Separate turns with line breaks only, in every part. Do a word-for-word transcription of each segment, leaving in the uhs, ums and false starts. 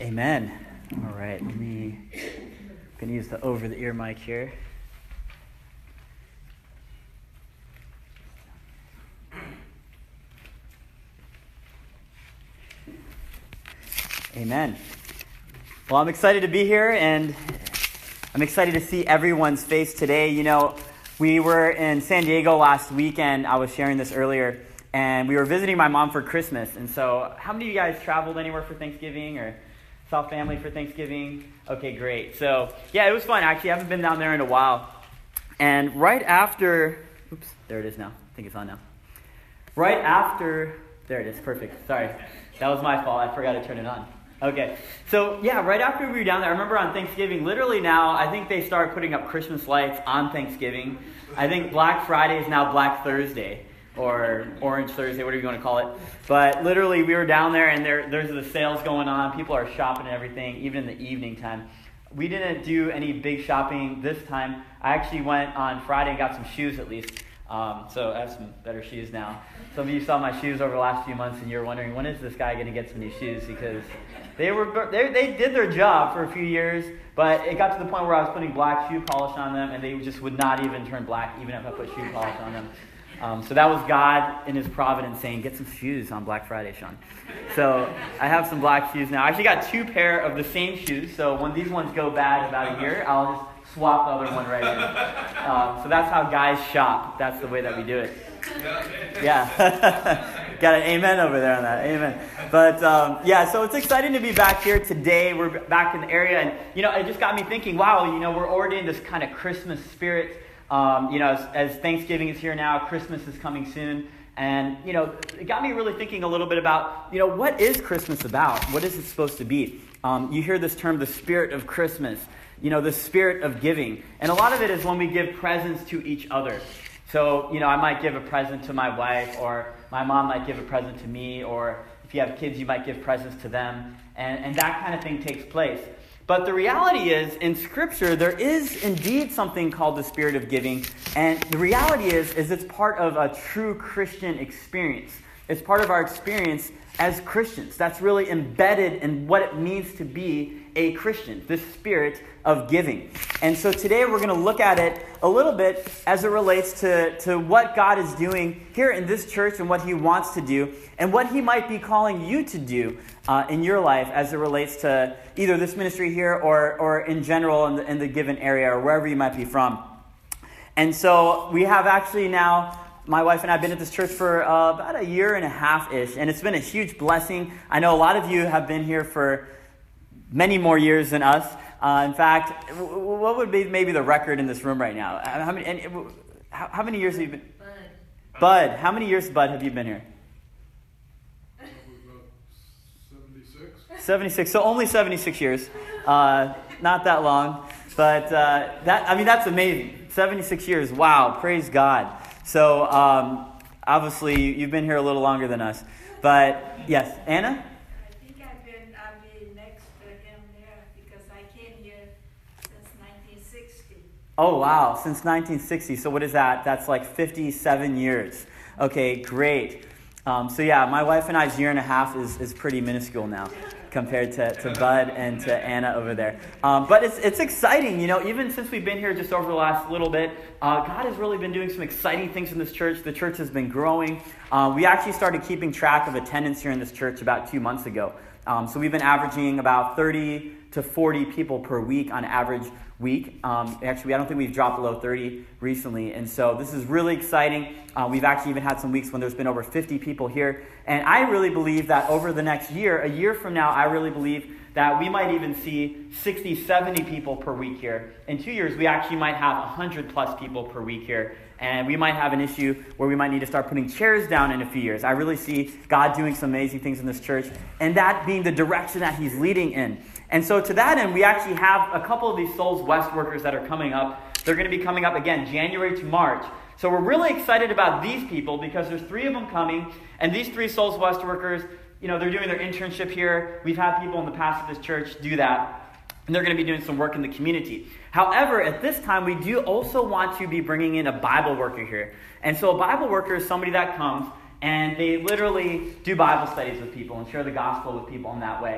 Amen. All right, let me, I'm going to use the over-the-ear mic here. Amen. Well, I'm excited to be here, and I'm excited to see everyone's face today. You know, we were in San Diego last weekend. I was sharing this earlier, and we were visiting my mom for Christmas. And so, how many of you guys traveled anywhere for Thanksgiving or saw family for Thanksgiving? Okay, great. So, yeah, it was fun. Actually, I haven't been down there in a while. And right after, oops, there it is now. I think it's on now. Right after, there it is. Perfect. Sorry. That was my fault. I forgot to turn it on. Okay, so yeah, right after we were down there, I remember on Thanksgiving, literally now, I think they started putting up Christmas lights on Thanksgiving. I think Black Friday is now Black Thursday, or Orange Thursday, whatever you want to call it. But literally, we were down there, and there, there's the sales going on. People are shopping and everything, even in the evening time. We didn't do any big shopping this time. I actually went on Friday and got some shoes at least. Um, so I have some better shoes now. Some of you saw my shoes over the last few months, and you're wondering, when is this guy going to get some new shoes? Because they were they, they did their job for a few years, but it got to the point where I was putting black shoe polish on them, and they just would not even turn black, even if I put shoe polish on them. Um, so that was God in His providence saying, get some shoes on Black Friday, Sean. So I have some black shoes now. I actually got two pair of the same shoes, so when these ones go bad about a year, I'll just swap the other one right in. Um, so that's how guys shop. That's the way that we do it. Yeah. Got an amen over there on that. Amen. But um, yeah, so it's exciting to be back here today. We're back in the area. And, you know, it just got me thinking, wow, you know, we're already in this kind of Christmas spirit. Um, you know, as, as Thanksgiving is here now, Christmas is coming soon. And, you know, it got me really thinking a little bit about, you know, what is Christmas about? What is it supposed to be? Um, you hear this term, the spirit of Christmas. You know, the spirit of giving. And a lot of it is when we give presents to each other. So, you know, I might give a present to my wife, or my mom might give a present to me, or if you have kids, you might give presents to them. And, and that kind of thing takes place. But the reality is, in Scripture, there is indeed something called the spirit of giving. And the reality is, is it's part of a true Christian experience. It's part of our experience as Christians. That's really embedded in what it means to be a Christian, this spirit of giving. And so today we're going to look at it a little bit as it relates to, to what God is doing here in this church and what He wants to do and what He might be calling you to do uh, in your life as it relates to either this ministry here or, or in general in the, in the given area or wherever you might be from. And so we have actually now... My wife and I have been at this church for uh, about a year and a half-ish, and it's been a huge blessing. I know a lot of you have been here for many more years than us. Uh, in fact, what would be maybe the record in this room right now? How many, and, how, how many years have you been? Bud. Bud, how many years, Bud, have you been here?
seventy-six.
seventy-six, so only seventy-six years. Uh, not that long, but uh, that I mean, that's amazing. seventy-six years, wow, praise God. So, um, obviously, you've been here a little longer than us. But, yes, Anna?
I think I've been, I'll be next to him there because I came here since nineteen sixty.
Oh, wow, since nineteen sixty. So what is that? That's like fifty-seven years. Okay, great. Um, so, yeah, my wife and I's year and a half is, is pretty minuscule now compared to, to Bud and to Anna over there. Um, but it's it's exciting, you know, even since we've been here just over the last little bit, uh, God has really been doing some exciting things in this church. The church has been growing. Uh, we actually started keeping track of attendance here in this church about two months ago. Um, so we've been averaging about thirty to forty people per week on average week. Um, actually, I don't think we've dropped below thirty recently. And so this is really exciting. Uh, we've actually even had some weeks when there's been over fifty people here. And I really believe that over the next year, a year from now, I really believe that we might even see sixty, seventy people per week here. In two years, we actually might have one hundred plus people per week here. And we might have an issue where we might need to start putting chairs down in a few years. I really see God doing some amazing things in this church, and that being the direction that He's leading in. And so to that end, we actually have a couple of these Souls West workers that are coming up. They're going to be coming up again January to March. So we're really excited about these people because there's three of them coming. And these three Souls West workers, you know, they're doing their internship here. We've had people in the past of this church do that. And they're going to be doing some work in the community. However, at this time, we do also want to be bringing in a Bible worker here. And so a Bible worker is somebody that comes and they literally do Bible studies with people and share the gospel with people in that way.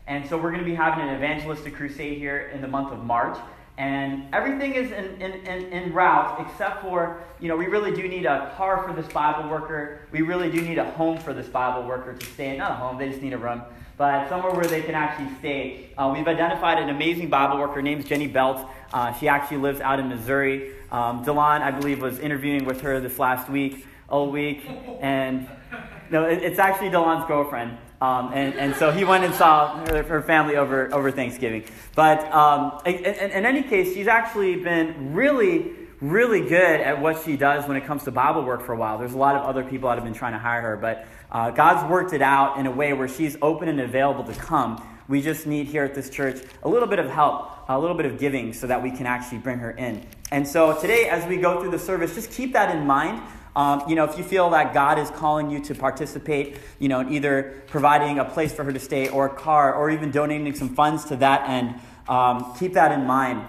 And so we're going to be having an evangelistic crusade here in the month of March. And everything is in, in, in, in route except for, you know, we really do need a car for this Bible worker. We really do need a home for this Bible worker to stay in. Not a home, they just need a room. But somewhere where they can actually stay. Uh, we've identified an amazing Bible worker. Her name's Jenny Belt. Uh, she actually lives out in Missouri. Um, Delon, I believe, was interviewing with her this last week, all week. And no, it, it's actually Delon's girlfriend. Um, and, and so he went and saw her, her family over, over Thanksgiving. But um, in, in, in any case, she's actually been really, really good at what she does when it comes to Bible work for a while. There's a lot of other people that have been trying to hire her, but uh, God's worked it out in a way where she's open and available to come. We just need here at this church a little bit of help, a little bit of giving so that we can actually bring her in. And so today, as we go through the service, just keep that in mind. Um, you know, if you feel that God is calling you to participate, you know, in either providing a place for her to stay or a car or even donating some funds to that end, um, keep that in mind.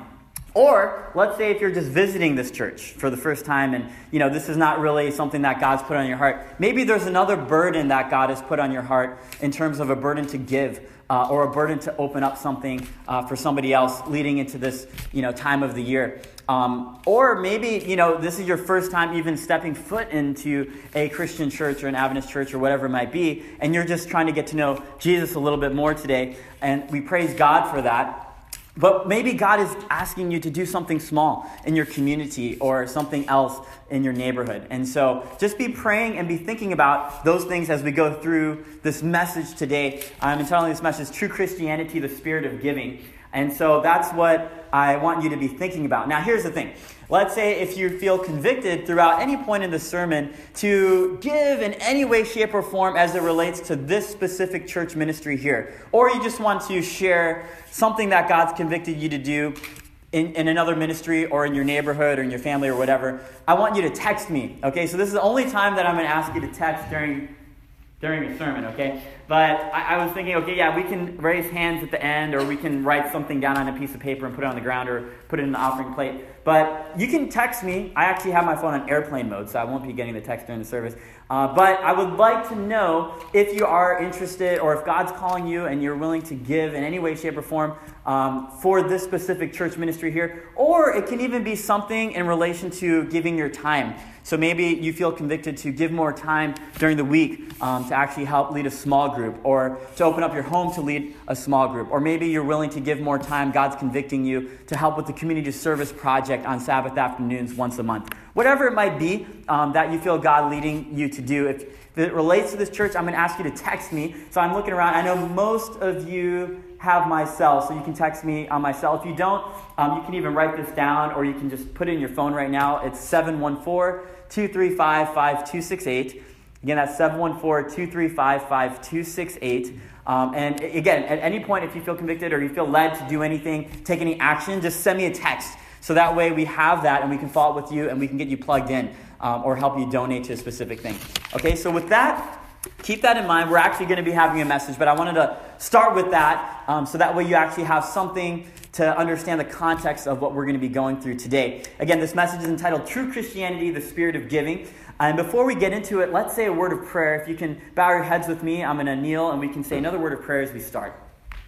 Or let's say if you're just visiting this church for the first time and, you know, this is not really something that God's put on your heart. Maybe there's another burden that God has put on your heart in terms of a burden to give uh, or a burden to open up something uh, for somebody else leading into this, you know, time of the year. Um, or maybe, you know, this is your first time even stepping foot into a Christian church or an Adventist church or whatever it might be, and you're just trying to get to know Jesus a little bit more today, and we praise God for that. But maybe God is asking you to do something small in your community or something else in your neighborhood. And so just be praying and be thinking about those things as we go through this message today. I'm entitling this message, True Christianity, the Spirit of Giving. And so that's what I want you to be thinking about. Now, here's the thing. Let's say if you feel convicted throughout any point in the sermon to give in any way, shape, or form as it relates to this specific church ministry here. Or you just want to share something that God's convicted you to do in, in another ministry or in your neighborhood or in your family or whatever. I want you to text me. Okay, so this is the only time that I'm going to ask you to text during during a sermon, okay? But I, I was thinking, okay, yeah, we can raise hands at the end, or we can write something down on a piece of paper and put it on the ground, or put it in the offering plate. But you can text me. I actually have my phone on airplane mode, so I won't be getting the text during the service. Uh, but I would like to know if you are interested, or if God's calling you and you're willing to give in any way, shape, or form um, for this specific church ministry here. Or it can even be something in relation to giving your time. So maybe you feel convicted to give more time during the week um, to actually help lead a small group, or to open up your home to lead a small group. Or maybe you're willing to give more time, God's convicting you to help with the community service project on Sabbath afternoons once a month. Whatever it might be um, that you feel God leading you to do. If it relates to this church, I'm going to ask you to text me. So I'm looking around. I know most of you have my cell, so you can text me on my cell. If you don't, um, you can even write this down, or you can just put it in your phone right now. It's seven one four, two three five, five two six eight. Again, that's seven one four, two three five, five two six eight. Um, and again, at any point, if you feel convicted or you feel led to do anything, take any action, just send me a text. So that way we have that and we can follow up with you and we can get you plugged in um, or help you donate to a specific thing. Okay, so with that, keep that in mind. We're actually going to be having a message, but I wanted to start with that um, so that way you actually have something to understand the context of what we're going to be going through today. Again, this message is entitled True Christianity, the Spirit of Giving. And before we get into it, let's say a word of prayer. If you can bow your heads with me, I'm going to kneel and we can say another word of prayer as we start.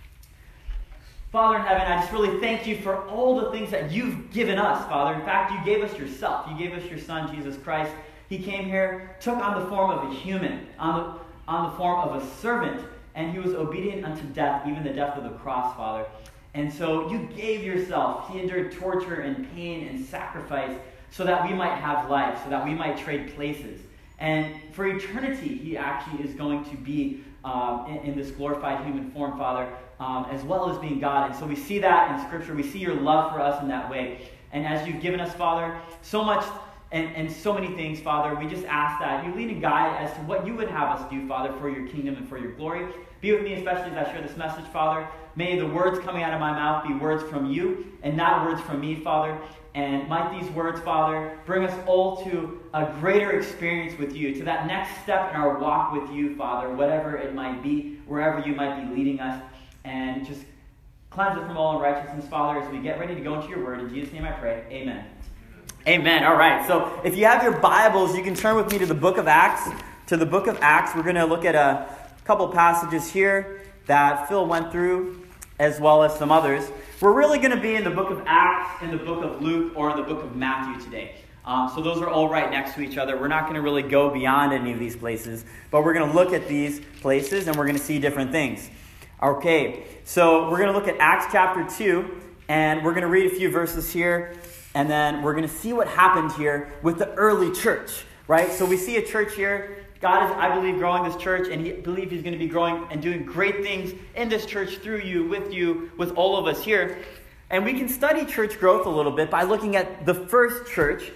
Father in heaven, I just really thank you for all the things that you've given us, Father. In fact, you gave us yourself. You gave us your Son, Jesus Christ. He came here, took on the form of a human, on the, on the form of a servant, and he was obedient unto death, even the death of the cross, Father. And so you gave yourself. He endured torture and pain and sacrifice so that we might have life, so that we might trade places. And for eternity, he actually is going to be um, in, in this glorified human form, Father, um, as well as being God. And so we see that in Scripture. We see your love for us in that way. And as you've given us, Father, so much and, and so many things, Father, we just ask that you lead and guide as to what you would have us do, Father, for your kingdom and for your glory. Be with me, especially as I share this message, Father. May the words coming out of my mouth be words from you and not words from me, Father. And might these words, Father, bring us all to a greater experience with you, to that next step in our walk with you, Father, whatever it might be, wherever you might be leading us. And just cleanse it from all unrighteousness, Father, as we get ready to go into your word. In Jesus' name I pray. Amen. Amen. All right. So if you have your Bibles, you can turn with me to the book of Acts. To the book of Acts, we're going to look at a couple passages here that Phil went through, as well as some others. We're really going to be in the book of Acts, in the book of Luke, or in the book of Matthew today. Um, so those are all right next to each other. We're not going to really go beyond any of these places, but we're going to look at these places and we're going to see different things. Okay, so we're going to look at Acts chapter two, and we're going to read a few verses here, and then we're going to see what happened here with the early church, right? So we see a church here. God is, I believe, growing this church, and I believe He's going to be growing and doing great things in this church through you, with you, with all of us here. And we can study church growth a little bit by looking at the first church,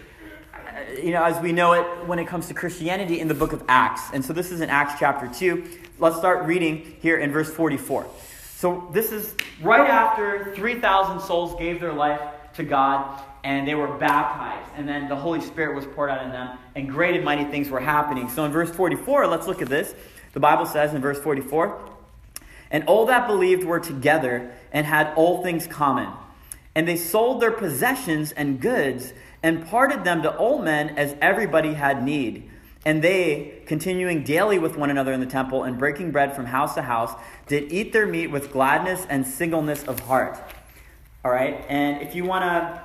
you know, as we know it when it comes to Christianity, in the book of Acts. And so this is in Acts chapter two. Let's start reading here in verse forty-four. So this is right after three thousand souls gave their life to God, and they were baptized. And then the Holy Spirit was poured out in them, and great and mighty things were happening. So in verse forty-four, let's look at this. The Bible says in verse forty-four, "And all that believed were together and had all things common. And they sold their possessions and goods and parted them to all men as everybody had need. And they, continuing daily with one another in the temple and breaking bread from house to house, did eat their meat with gladness and singleness of heart." All right, and if you want to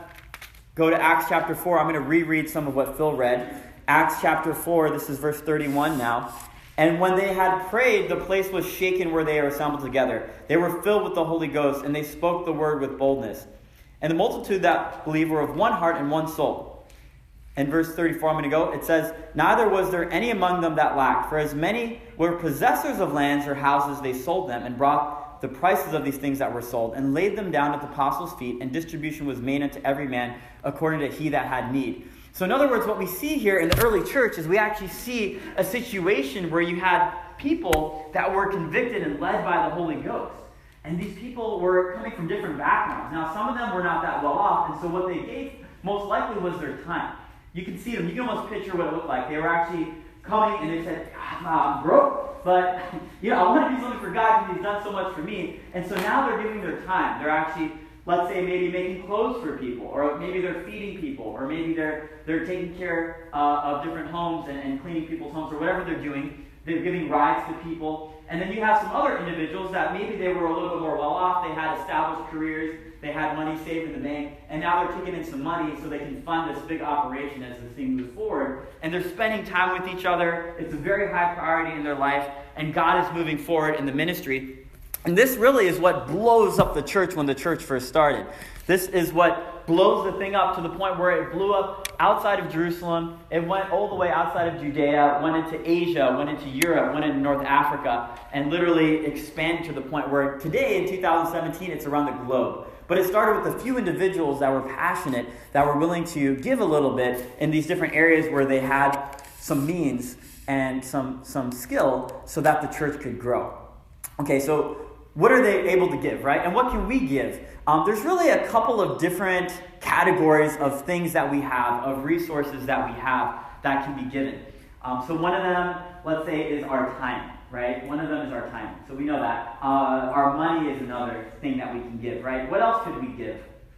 go to Acts chapter four, I'm going to reread some of what Phil read. Acts chapter four, this is verse thirty-one now. "And when they had prayed, the place was shaken where they were assembled together. They were filled with the Holy Ghost, and they spoke the word with boldness. And the multitude that believed were of one heart and one soul." In verse thirty-four, I'm going to go. It says, "Neither was there any among them that lacked. For as many were possessors of lands or houses, they sold them and brought the prices of these things that were sold and laid them down at the apostles' feet, and distribution was made unto every man according to he that had need." So in other words, what we see here in the early church is we actually see a situation where you had people that were convicted and led by the Holy Ghost. And these people were coming from different backgrounds. Now, some of them were not that well off, and so what they gave most likely was their time. You can see them. You can almost picture what it looked like. They were actually coming, and they said, "I'm broke, but you know, I want to do something for God because He's done so much for me." And so now they're giving their time. They're actually, let's say, maybe making clothes for people, or maybe they're feeding people, or maybe they're they're taking care uh, of different homes and, and cleaning people's homes, or whatever they're doing. They're giving rides to people. And then you have some other individuals that maybe they were a little bit more well off. They had established careers. They had money saved in the bank. And now they're taking in some money so they can fund this big operation as this thing moves forward. And they're spending time with each other. It's a very high priority in their life. And God is moving forward in the ministry. And this really is what blows up the church when the church first started. This is what blows the thing up to the point where it blew up outside of Jerusalem. It went all the way outside of Judea, went into Asia, went into Europe, went into North Africa, and literally expanded to the point where today, in two thousand seventeen, it's around the globe. But it started with a few individuals that were passionate, that were willing to give a little bit in these different areas where they had some means and some, some skill so that the church could grow. Okay, so what are they able to give, right? And what can we give? Um, there's really a couple of different categories of things that we have, of resources that we have that can be given. Um, so one of them, let's say, is our time, right? One of them is our time. So we know that. Uh, our money is another thing that we can give, right? What else could we give?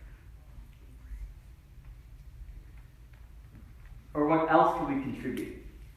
Or what else could we contribute?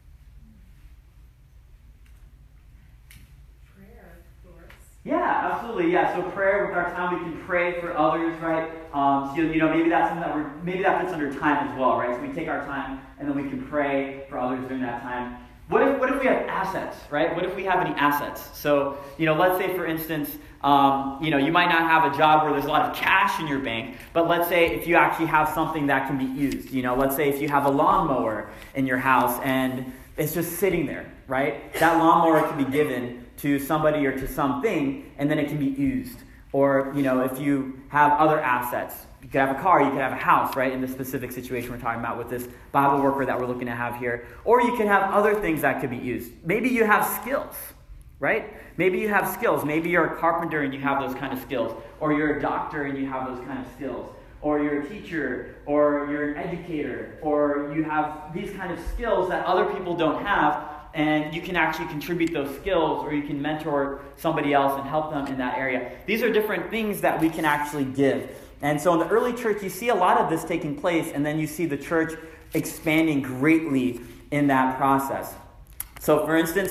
Yeah, absolutely. Yeah, so prayer, with our time, we can pray for others, right? Um, so, you know, maybe that's something that we're, maybe that fits under time as well, right? So we take our time, and then we can pray for others during that time. What if, what if we have assets, right? What if we have any assets? So, you know, let's say, for instance, um, you know, you might not have a job where there's a lot of cash in your bank, but let's say if you actually have something that can be used. You know, let's say if you have a lawnmower in your house, and it's just sitting there, right? That lawnmower can be given to somebody or to something, and then it can be used. Or, you know, if you have other assets, you could have a car, you could have a house, right, in the specific situation we're talking about with this Bible worker that we're looking to have here. Or you can have other things that could be used. Maybe you have skills, right? Maybe you have skills. Maybe you're a carpenter and you have those kind of skills. Or you're a doctor and you have those kind of skills. Or you're a teacher, or you're an educator, or you have these kind of skills that other people don't have, and you can actually contribute those skills, or you can mentor somebody else and help them in that area. These are different things that we can actually give. And so in the early church, you see a lot of this taking place, and then you see the church expanding greatly in that process. So for instance,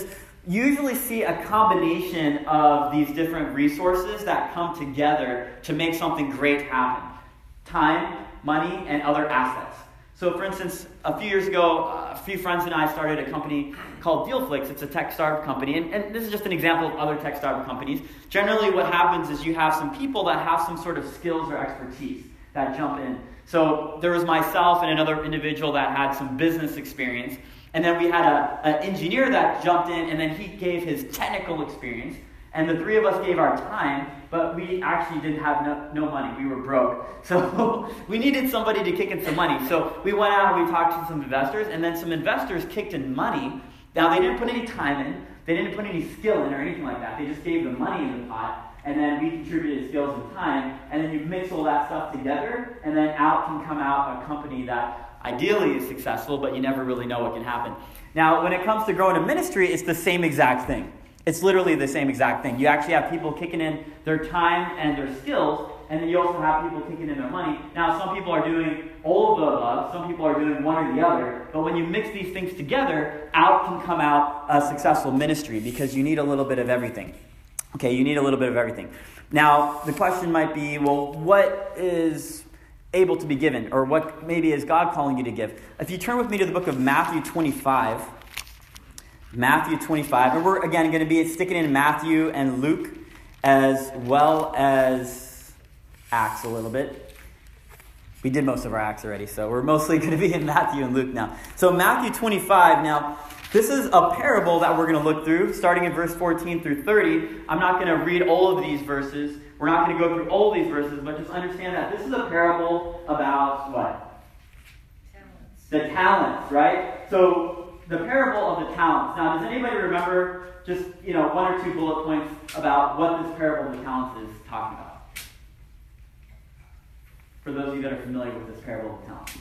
you usually see a combination of these different resources that come together to make something great happen. Time, money, and other assets. So for instance, a few years ago, a few friends and I started a company called DealFlix. It's a tech startup company, and, and this is just an example of other tech startup companies. Generally what happens is you have some people that have some sort of skills or expertise that jump in. So there was myself and another individual that had some business experience, and then we had an engineer that jumped in, and then he gave his technical experience, and the three of us gave our time, but we actually didn't have no, no money. We were broke. So we needed somebody to kick in some money. So we went out and we talked to some investors, and then some investors kicked in money. Now, they didn't put any time in. They didn't put any skill in or anything like that. They just gave the money in the pot, and then we contributed skills and time, and then you mix all that stuff together, and then out can come out a company that ideally is successful, but you never really know what can happen. Now, when it comes to growing a ministry, it's the same exact thing. It's literally the same exact thing. You actually have people kicking in their time and their skills, and then you also have people kicking in their money. Now, some people are doing all of the above. Some people are doing one or the other. But when you mix these things together, out can come out a successful ministry because you need a little bit of everything. Okay, you need a little bit of everything. Now, the question might be, well, what is able to be given? Or what maybe is God calling you to give? If you turn with me to the book of Matthew twenty-five, Matthew twenty-five, and we're again going to be sticking in Matthew and Luke as well as Acts a little bit. We did most of our Acts already, so we're mostly going to be in Matthew and Luke now. So Matthew twenty-five, now this is a parable that we're going to look through, starting in verse fourteen through thirty. I'm not going to read all of these verses. We're not going to go through all of these verses, but just understand that this is a parable about what? Talents. The talents, right? So the parable of the talents. Now, does anybody remember just, you know, one or two bullet points about what this parable of the talents is talking about? For those of you that are familiar with this parable of the talents.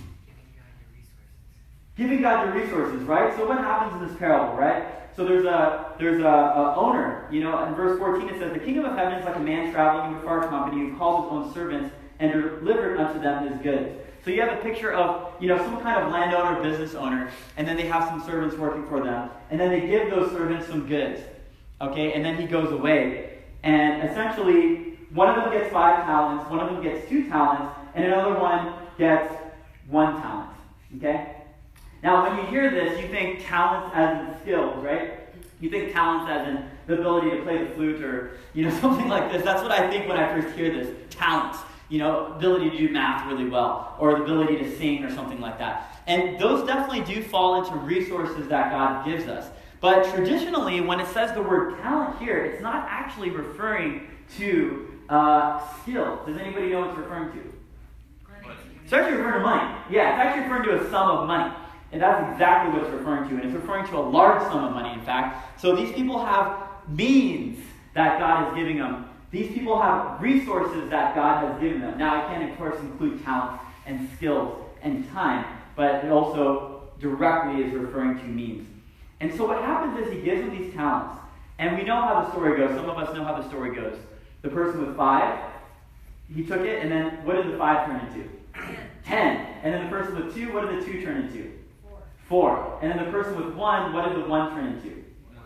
Giving God your resources, right? So what happens in this parable, right? So there's a there's a, a owner, you know, in verse fourteen it says, "The kingdom of heaven is like a man traveling with a far company who calls his own servants and delivered unto them his goods." So you have a picture of, you know, some kind of landowner, business owner, and then they have some servants working for them, and then they give those servants some goods, okay, and then he goes away, and essentially one of them gets five talents, one of them gets two talents, and another one gets one talent, okay? Now, when you hear this, you think talents as in skills, right? You think talents as in the ability to play the flute or, you know, something like this. That's what I think when I first hear this, talents. You know, ability to do math really well, or the ability to sing or something like that. And those definitely do fall into resources that God gives us. But traditionally, when it says the word talent here, it's not actually referring to uh, skill. Does anybody know what it's referring to? Money. It's actually referring to money. Yeah, it's actually referring to a sum of money. And that's exactly what it's referring to. And it's referring to a large sum of money, in fact. So these people have means that God is giving them. These people have resources that God has given them. Now, I can, of course, include talent and skills and time, but it also directly is referring to means. And so what happens is he gives them these talents. And we know how the story goes. Some of us know how the story goes. The person with five, he took it, and then what did the five turn into? Ten. Ten. And then the person with two, what did the two turn into? Four. Four. And then the person with one, what did the one turn into?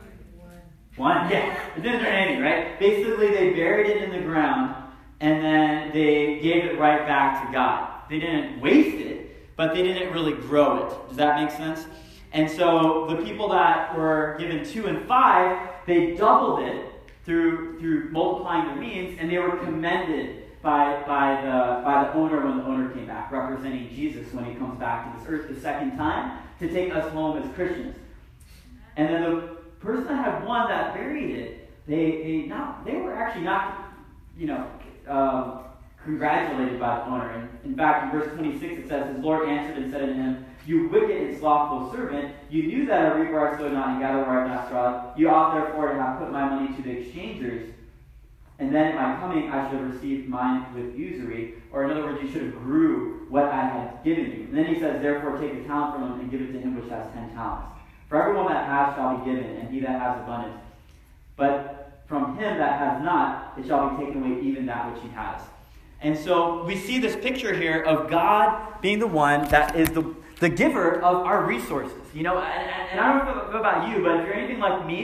One? Yeah. It didn't turn any, right? Basically, they buried it in the ground, and then they gave it right back to God. They didn't waste it, but they didn't really grow it. Does that make sense? And so the people that were given two and five, they doubled it through through multiplying their means, and they were commended by, by, the, by the owner when the owner came back, representing Jesus when he comes back to this earth the second time to take us home as Christians. And then the person that had one that buried it, they they not they were actually not, you know, um, congratulated by the owner. And in fact, in verse twenty-six it says, "His Lord answered and said unto him, You wicked and slothful servant, you knew that I reap where I sowed not and gather where I have not strawed. You ought therefore to have put my money to the exchangers, and then at my coming I should have received mine with usury." Or in other words, you should have grew what I had given you. And then he says, "Therefore take a talent from him and give it to him which has ten talents. For everyone that has shall be given, and he that has abundance. But from him that has not, it shall be taken away even that which he has." And so we see this picture here of God being the one that is the, the giver of our resources. You know, and, and I don't know about you, but if you're anything like me,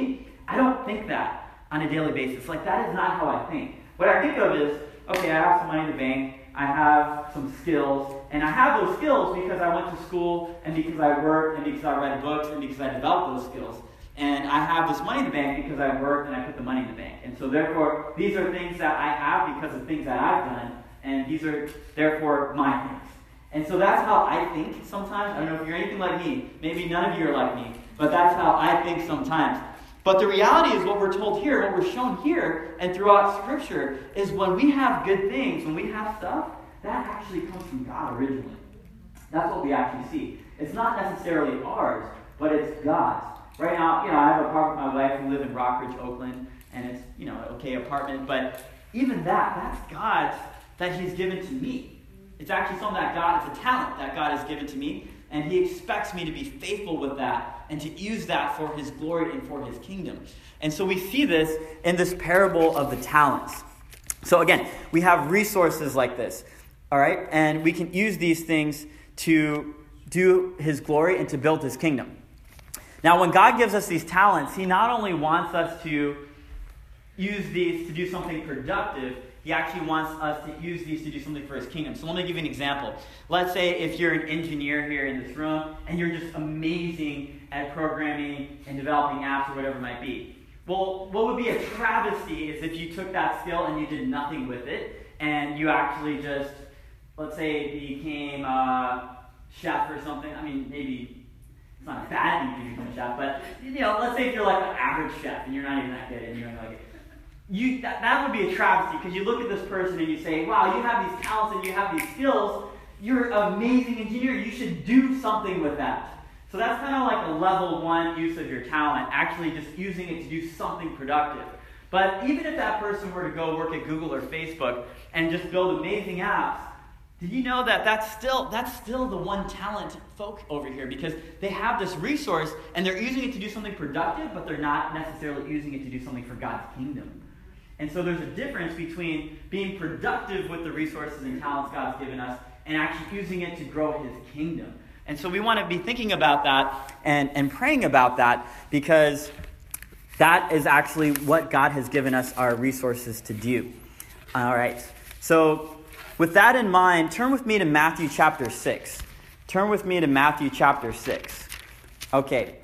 I don't think that on a daily basis. Like, that is not how I think. What I think of is, okay, I have some money in the bank, I have some skills, and I have those skills because I went to school, and because I worked, and because I read books, and because I developed those skills. And I have this money in the bank because I worked and I put the money in the bank. And so therefore, these are things that I have because of things that I've done, and these are therefore my things. And so that's how I think sometimes. I don't know if you're anything like me. Maybe none of you are like me. But that's how I think sometimes. But the reality is what we're told here, what we're shown here, and throughout Scripture, is when we have good things, when we have stuff, that actually comes from God originally. That's what we actually see. It's not necessarily ours, but it's God's. Right now, you know, I have an apartment with my wife. We live in Rockridge, Oakland, and it's, you know, an okay apartment. But even that, that's God's that He's given to me. It's actually something that God, it's a talent that God has given to me, and He expects me to be faithful with that and to use that for His glory and for His kingdom. And so we see this in this parable of the talents. So again, we have resources like this, all right? And we can use these things to do His glory and to build His kingdom. Now, when God gives us these talents, He not only wants us to use these to do something productive, He actually wants us to use these to do something for His kingdom. So let me give you an example. Let's say if you're an engineer here in this room, and you're just amazing at programming and developing apps or whatever it might be. Well, what would be a travesty is if you took that skill and you did nothing with it, and you actually just, let's say, became a chef or something. I mean, maybe it's not a bad thing to become a chef, but, you know, let's say if you're like an average chef and you're not even that good and you're like it. You, that, that would be a travesty, because you look at this person and you say, wow, you have these talents and you have these skills. You're an amazing engineer. You should do something with that. So that's kind of like a level one use of your talent, actually just using it to do something productive. But even if that person were to go work at Google or Facebook and just build amazing apps, did you know that that's still, that's still the one talent folk over here? Because they have this resource and they're using it to do something productive, but they're not necessarily using it to do something for God's kingdom. And so there's a difference between being productive with the resources and talents God's given us and actually using it to grow His kingdom. And so we want to be thinking about that and, and praying about that, because that is actually what God has given us our resources to do. All right. So with that in mind, turn with me to Matthew chapter six. Turn with me to Matthew chapter six. Okay.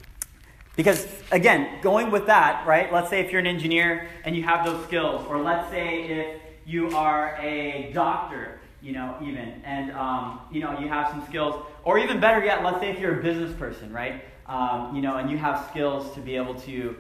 Because, again, going with that, right, let's say if you're an engineer and you have those skills, or let's say if you are a doctor, you know, even, and, um, you know, you have some skills, or even better yet, let's say if you're a business person, right, um, you know, and you have skills to be able to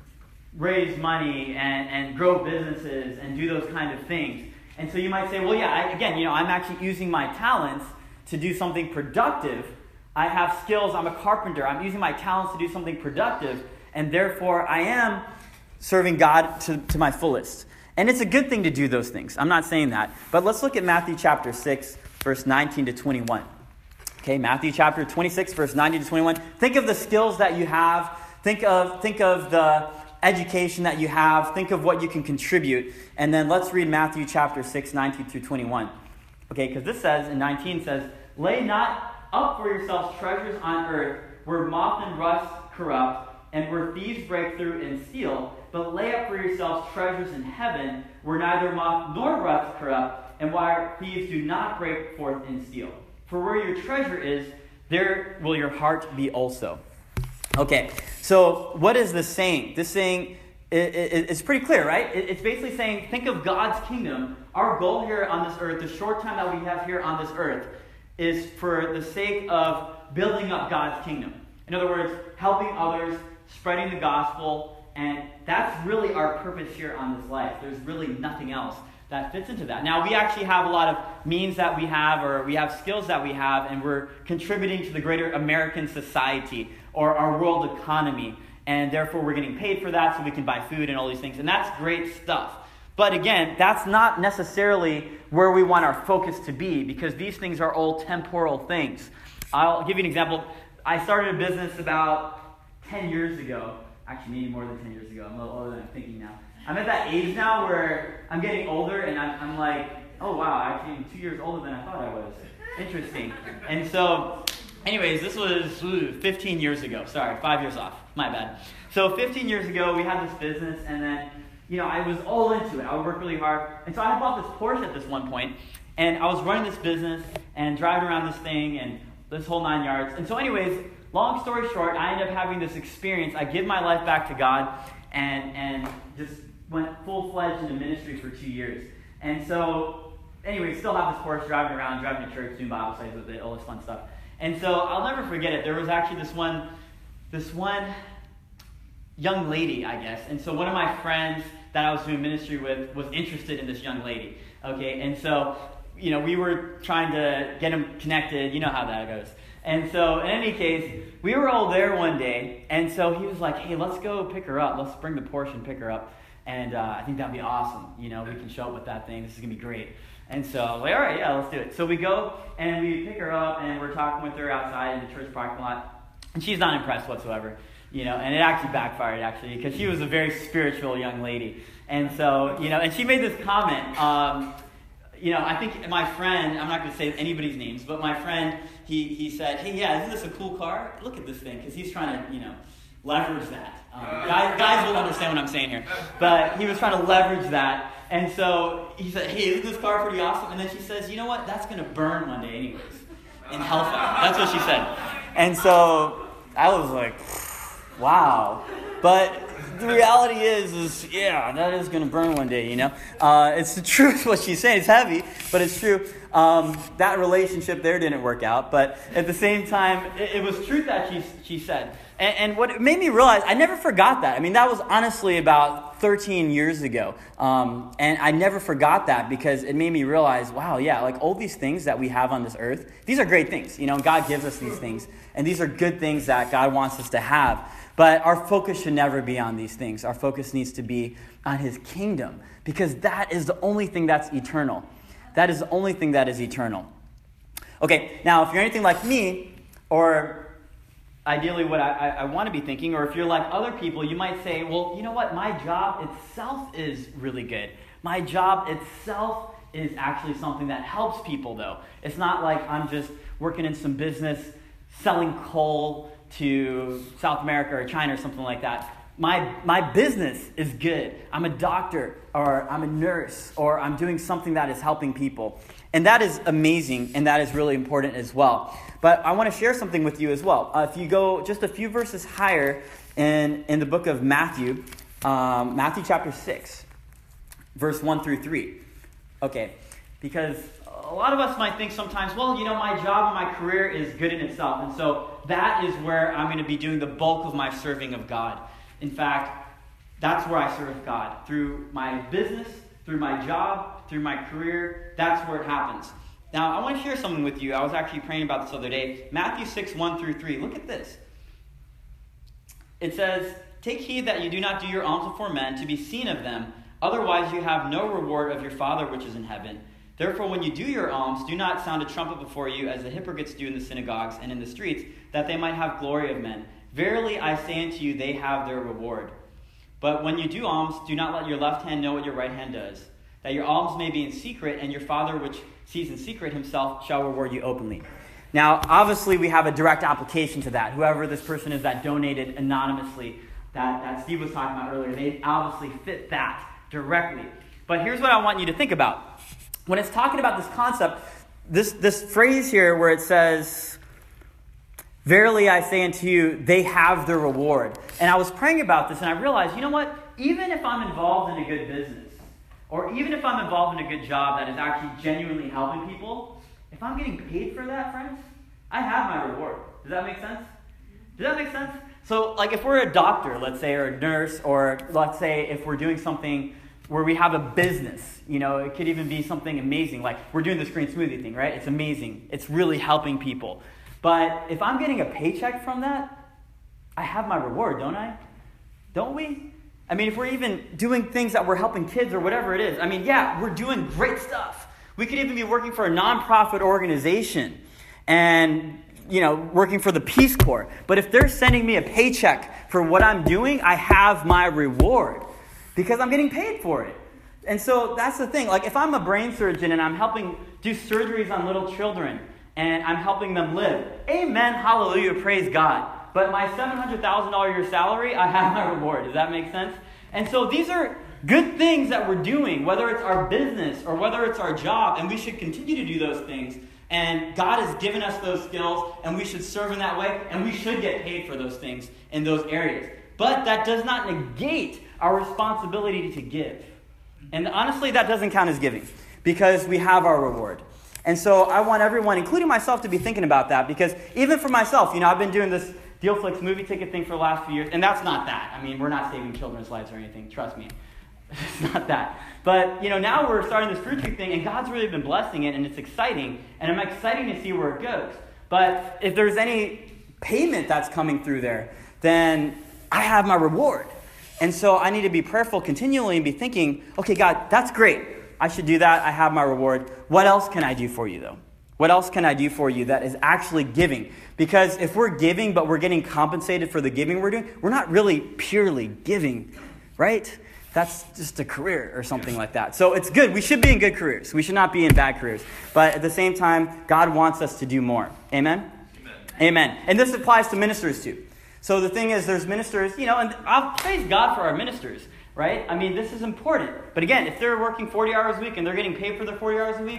raise money and, and grow businesses and do those kind of things. And so you might say, well, yeah, I, again, you know, I'm actually using my talents to do something productive. I have skills, I'm a carpenter, I'm using my talents to do something productive, and therefore I am serving God to, to my fullest. And it's a good thing to do those things. I'm not saying that. But let's look at Matthew chapter six, verse nineteen to twenty-one. Okay, Matthew chapter twenty-six, verse nineteen to twenty-one. Think of the skills that you have. Think of, think of the education that you have. Think of what you can contribute. And then let's read Matthew chapter six, nineteen through twenty-one. Okay, because this says, in nineteen says, lay not up for yourselves treasures on earth, where moth and rust corrupt, and where thieves break through and steal, but lay up for yourselves treasures in heaven, where neither moth nor rust corrupt, and where thieves do not break forth and steal. For where your treasure is, there will your heart be also. Okay, so what is this saying? This saying is pretty clear, right? It's basically saying, think of God's kingdom. Our goal here on this earth, the short time that we have here on this earth, is for the sake of building up God's kingdom. In other words, helping others, spreading the gospel, and that's really our purpose here on this life. There's really nothing else that fits into that. Now, we actually have a lot of means that we have, or we have skills that we have, and we're contributing to the greater American society or our world economy, and therefore we're getting paid for that so we can buy food and all these things, and that's great stuff. But again, that's not necessarily where we want our focus to be, because these things are all temporal things. I'll give you an example. I started a business about ten years ago. Actually, maybe more than ten years ago. I'm a little older than I'm thinking now. I'm at that age now where I'm getting older, and I'm, I'm like, oh wow, actually I'm two years older than I thought I was. Interesting. And so, anyways, this was ooh, fifteen years ago. Sorry, five years off. My bad. So fifteen years ago, we had this business, and then, you know, I was all into it. I would work really hard. And so I had bought this Porsche at this one point, and I was running this business and driving around this thing and this whole nine yards. And so anyways, long story short, I ended up having this experience. I give my life back to God and, and just went full-fledged into ministry for two years. And so, anyway, still have this Porsche, driving around, driving to church, doing Bible studies with it, all this fun stuff. And so I'll never forget it. There was actually this one, this one young lady, I guess. And so one of my friends that I was doing ministry with was interested in this young lady. Okay, and so, you know, we were trying to get him connected. You know how that goes. And so, in any case, we were all there one day. And so he was like, hey, let's go pick her up. Let's bring the Porsche and pick her up. And uh, I think that'd be awesome. You know, we can show up with that thing. This is going to be great. And so I was like, all right, yeah, let's do it. So we go and we pick her up and we're talking with her outside in the church parking lot. And she's not impressed whatsoever. You know, and it actually backfired, actually, because she was a very spiritual young lady. And so, you know, and she made this comment. Um, you know, I think my friend, I'm not going to say anybody's names, but my friend, he, he said, hey, yeah, isn't this a cool car? Look at this thing, because he's trying to, you know, leverage that. Um, guys, guys will understand what I'm saying here. But he was trying to leverage that. And so he said, hey, isn't this car pretty awesome? And then she says, you know what? That's going to burn one day anyways in hellfire. That's what she said. And so I was like, wow. But the reality is, is yeah, that is going to burn one day, you know. Uh, it's the truth what she's saying. It's heavy, but it's true. Um, that relationship there didn't work out. But at the same time, it, it was truth that she, she said. And, and what made me realize, I never forgot that. I mean, that was honestly about thirteen years ago. Um, and I never forgot that because it made me realize, wow, yeah, like all these things that we have on this earth, these are great things. You know, God gives us these things. And these are good things that God wants us to have. But our focus should never be on these things. Our focus needs to be on His kingdom because that is the only thing that's eternal. That is the only thing that is eternal. Okay, now if you're anything like me, or ideally what I, I, I want to be thinking, or if you're like other people, you might say, well, you know what? My job itself is really good. My job itself is actually something that helps people, though. It's not like I'm just working in some business selling coal to South America or China or something like that. My my business is good. I'm a doctor or I'm a nurse or I'm doing something that is helping people. And that is amazing and that is really important as well. But I want to share something with you as well. Uh, if you go just a few verses higher in, in the book of Matthew, um, Matthew chapter six, verse one through three. Okay, because a lot of us might think sometimes, well, you know, my job and my career is good in itself. And so that is where I'm going to be doing the bulk of my serving of God. In fact, that's where I serve God. Through my business, through my job, through my career, that's where it happens. Now, I want to share something with you. I was actually praying about this the other day. Matthew six, one through three. Look at this. It says, take heed that you do not do your alms before men to be seen of them. Otherwise you have no reward of your Father which is in heaven. Therefore, when you do your alms, do not sound a trumpet before you, as the hypocrites do in the synagogues and in the streets, that they might have glory of men. Verily, I say unto you, they have their reward. But when you do alms, do not let your left hand know what your right hand does, that your alms may be in secret, and your Father which sees in secret himself shall reward you openly. Now, obviously, we have a direct application to that. Whoever this person is that donated anonymously, that, that Steve was talking about earlier, they obviously fit that directly. But here's what I want you to think about. When it's talking about this concept, this, this phrase here where it says, verily I say unto you, they have their reward. And I was praying about this and I realized, you know what? Even if I'm involved in a good business, or even if I'm involved in a good job that is actually genuinely helping people, if I'm getting paid for that, friends, I have my reward. Does that make sense? Does that make sense? So, like if we're a doctor, let's say, or a nurse, or let's say if we're doing something where we have a business, you know, it could even be something amazing. Like we're doing this green smoothie thing, right? It's amazing. It's really helping people. But if I'm getting a paycheck from that, I have my reward, don't I? Don't we? I mean, if we're even doing things that we're helping kids or whatever it is, I mean, yeah, we're doing great stuff. We could even be working for a nonprofit organization and, you know, working for the Peace Corps. But if they're sending me a paycheck for what I'm doing, I have my reward because I'm getting paid for it. And so that's the thing. Like if I'm a brain surgeon and I'm helping do surgeries on little children, and I'm helping them live. Amen, hallelujah, praise God. But my seven hundred thousand dollars a year salary, I have my reward. Does that make sense? And so these are good things that we're doing, whether it's our business or whether it's our job, and we should continue to do those things. And God has given us those skills, and we should serve in that way, and we should get paid for those things in those areas. But that does not negate our responsibility to give. And honestly, that doesn't count as giving, because we have our reward. And so I want everyone, including myself, to be thinking about that, because even for myself, you know, I've been doing this DealFlix movie ticket thing for the last few years, and that's not that. I mean, we're not saving children's lives or anything, trust me. It's not that. But, you know, now we're starting this fruit tree thing, and God's really been blessing it, and it's exciting, and I'm excited to see where it goes. But if there's any payment that's coming through there, then I have my reward. And so I need to be prayerful continually and be thinking, okay, God, that's great. I should do that. I have my reward. What else can I do for you, though? What else can I do for you that is actually giving? Because if we're giving, but we're getting compensated for the giving we're doing, we're not really purely giving, right? That's just a career or something like that. So it's good. We should be in good careers. We should not be in bad careers. But at the same time, God wants us to do more. Amen? Amen. Amen. And this applies to ministers too. So the thing is, there's ministers, you know, and I'll praise God for our ministers, right? I mean, this is important. But again, if they're working forty hours a week and they're getting paid for their forty hours a week,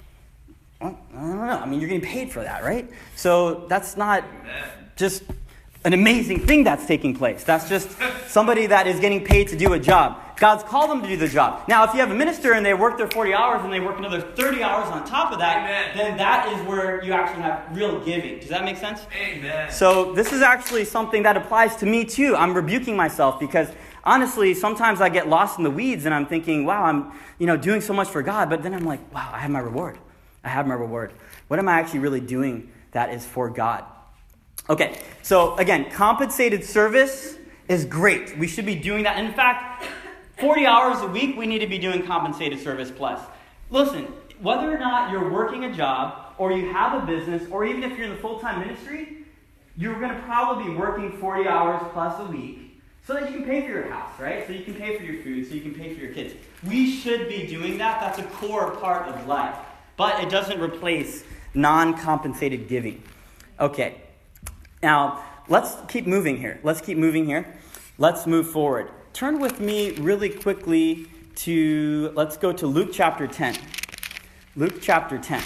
well, I don't know. I mean, you're getting paid for that, right? So that's not just an amazing thing that's taking place. That's just somebody that is getting paid to do a job. God's called them to do the job. Now, if you have a minister and they work their forty hours and they work another thirty hours on top of that, Amen. Then that is where you actually have real giving. Does that make sense? Amen. So this is actually something that applies to me too. I'm rebuking myself because honestly, sometimes I get lost in the weeds and I'm thinking, wow, I'm you know doing so much for God. But then I'm like, wow, I have my reward. I have my reward. What am I actually really doing that is for God? Okay, so again, compensated service is great. We should be doing that. In fact, forty hours a week, we need to be doing compensated service plus. Listen, whether or not you're working a job, or you have a business, or even if you're in the full-time ministry, you're going to probably be working forty hours plus a week so that you can pay for your house, right? So you can pay for your food, so you can pay for your kids. We should be doing that. That's a core part of life. But it doesn't replace non-compensated giving. Okay. Now, let's keep moving here. Let's keep moving here. Let's move forward. Turn with me really quickly to, let's go to Luke chapter ten. Luke chapter ten.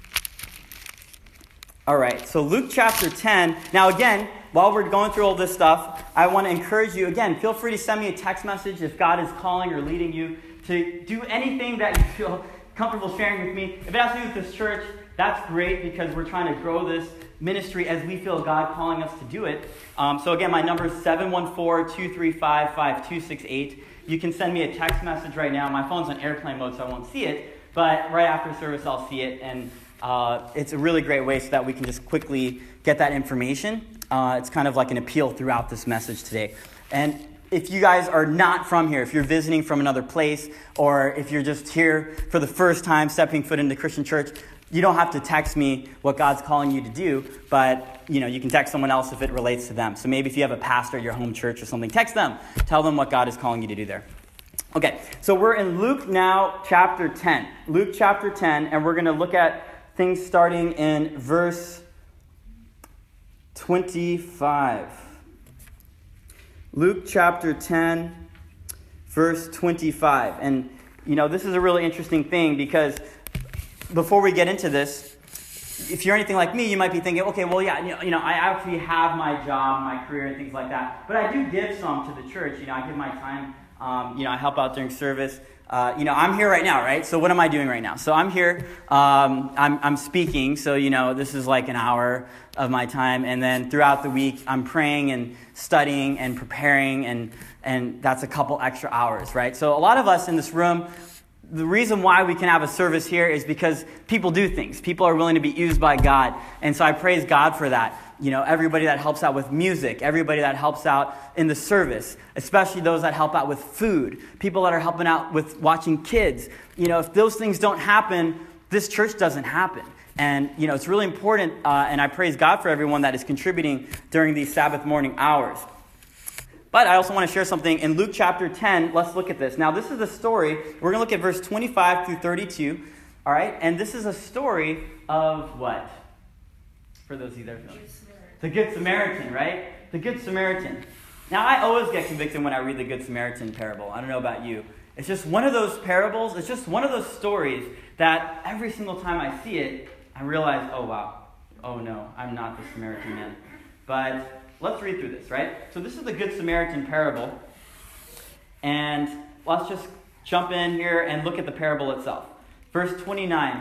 All right, so Luke chapter ten. Now again, while we're going through all this stuff, I want to encourage you, again, feel free to send me a text message if God is calling or leading you to do anything that you feel comfortable sharing with me. If it has to do with this church, that's great because we're trying to grow this ministry as we feel God calling us to do it. Um, so again, my number is seven one four, two three five, five two six eight. You can send me a text message right now. My phone's on airplane mode, so I won't see it. But right after service, I'll see it. And uh, it's a really great way so that we can just quickly get that information. Uh, it's kind of like an appeal throughout this message today. And if you guys are not from here, if you're visiting from another place, or if you're just here for the first time stepping foot into Christian church, you don't have to text me what God's calling you to do, but you know you can text someone else if it relates to them. So maybe if you have a pastor at your home church or something, text them. Tell them what God is calling you to do there. Okay, so we're in Luke now, chapter ten. Luke chapter ten, and we're going to look at things starting in verse twenty-five. Luke chapter ten, verse twenty-five. And, you know, this is a really interesting thing because before we get into this, if you're anything like me, you might be thinking, okay, well, yeah, you know, you know, I actually have my job, my career, and things like that. But I do give some to the church. You know, I give my time. Um, you know, I help out during service. Uh, you know, I'm here right now, right? So what am I doing right now? So I'm here. Um, I'm, I'm speaking. So, you know, this is like an hour of my time. And then throughout the week, I'm praying and studying and preparing. And, and that's a couple extra hours, right? So a lot of us in this room, the reason why we can have a service here is because people do things. People are willing to be used by God. And so I praise God for that. You know, everybody that helps out with music, everybody that helps out in the service, especially those that help out with food, people that are helping out with watching kids. You know, if those things don't happen, this church doesn't happen. And, you know, it's really important, uh, and I praise God for everyone that is contributing during these Sabbath morning hours. But I also want to share something in Luke chapter ten. Let's look at this. Now, this is a story. We're going to look at verse twenty-five through thirty-two. All right? And this is a story of what? for those of you that are familiar?
Good Samaritan.
The Good Samaritan, right? The Good Samaritan. Now, I always get convicted when I read the Good Samaritan parable. I don't know about you. It's just one of those parables. It's just one of those stories that every single time I see it, I realize, oh, wow. Oh, no, I'm not the Samaritan man. But let's read through this, right? So this is the Good Samaritan parable. And let's just jump in here and look at the parable itself. Verse twenty-nine.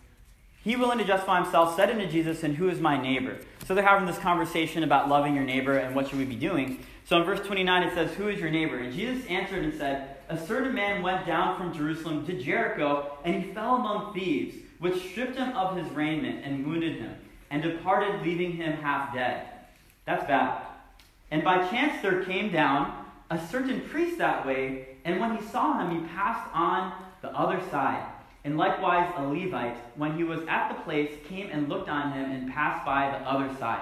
He, willing to justify himself, said unto Jesus, and who is my neighbor? So they're having this conversation about loving your neighbor and what should we be doing. So in verse twenty-nine it says, who is your neighbor? And Jesus answered and said, a certain man went down from Jerusalem to Jericho, and he fell among thieves, which stripped him of his raiment and wounded him, and departed, leaving him half dead. That's bad. And by chance there came down a certain priest that way, and when he saw him, he passed on the other side. And likewise a Levite, when he was at the place, came and looked on him and passed by the other side.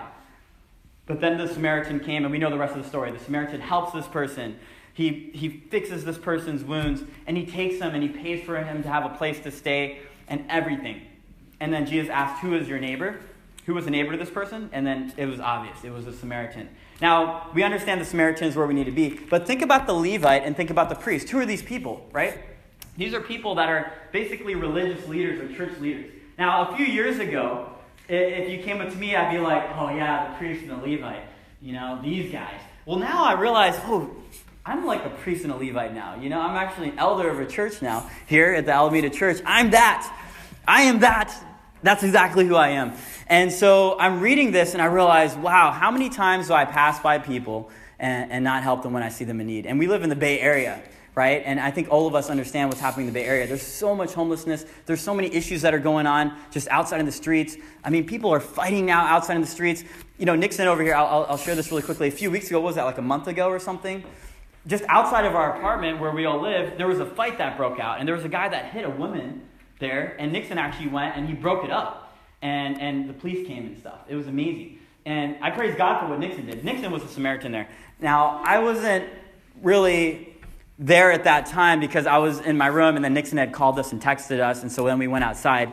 But then the Samaritan came, and we know the rest of the story. The Samaritan helps this person. He, he fixes this person's wounds, and he takes him, and he pays for him to have a place to stay and everything. And then Jesus asked, who is your neighbor? Who was the neighbor to this person? And then it was obvious. It was a Samaritan. Now, we understand the Samaritan is where we need to be, but think about the Levite and think about the priest. Who are these people, right? These are people that are basically religious leaders or church leaders. Now, a few years ago, if you came up to me, I'd be like, oh yeah, the priest and the Levite. You know, these guys. Well, now I realize, oh, I'm like a priest and a Levite now. You know, I'm actually an elder of a church now here at the Alameda Church. I'm that. I am that. That's exactly who I am. And so I'm reading this and I realize, wow, how many times do I pass by people and, and not help them when I see them in need? And we live in the Bay Area, right? And I think all of us understand what's happening in the Bay Area. There's so much homelessness. There's so many issues that are going on just outside in the streets. I mean, people are fighting now outside in the streets. You know, Nixon over here, I'll, I'll share this really quickly. A few weeks ago, what was that, like a month ago or something? Just outside of our apartment where we all live, there was a fight that broke out. And there was a guy that hit a woman there. And Nixon actually went and he broke it up. And, and the police came and stuff. It was amazing. And I praise God for what Nixon did. Nixon was a Samaritan there. Now, I wasn't really there at that time because I was in my room and then Nixon had called us and texted us. And so then we went outside.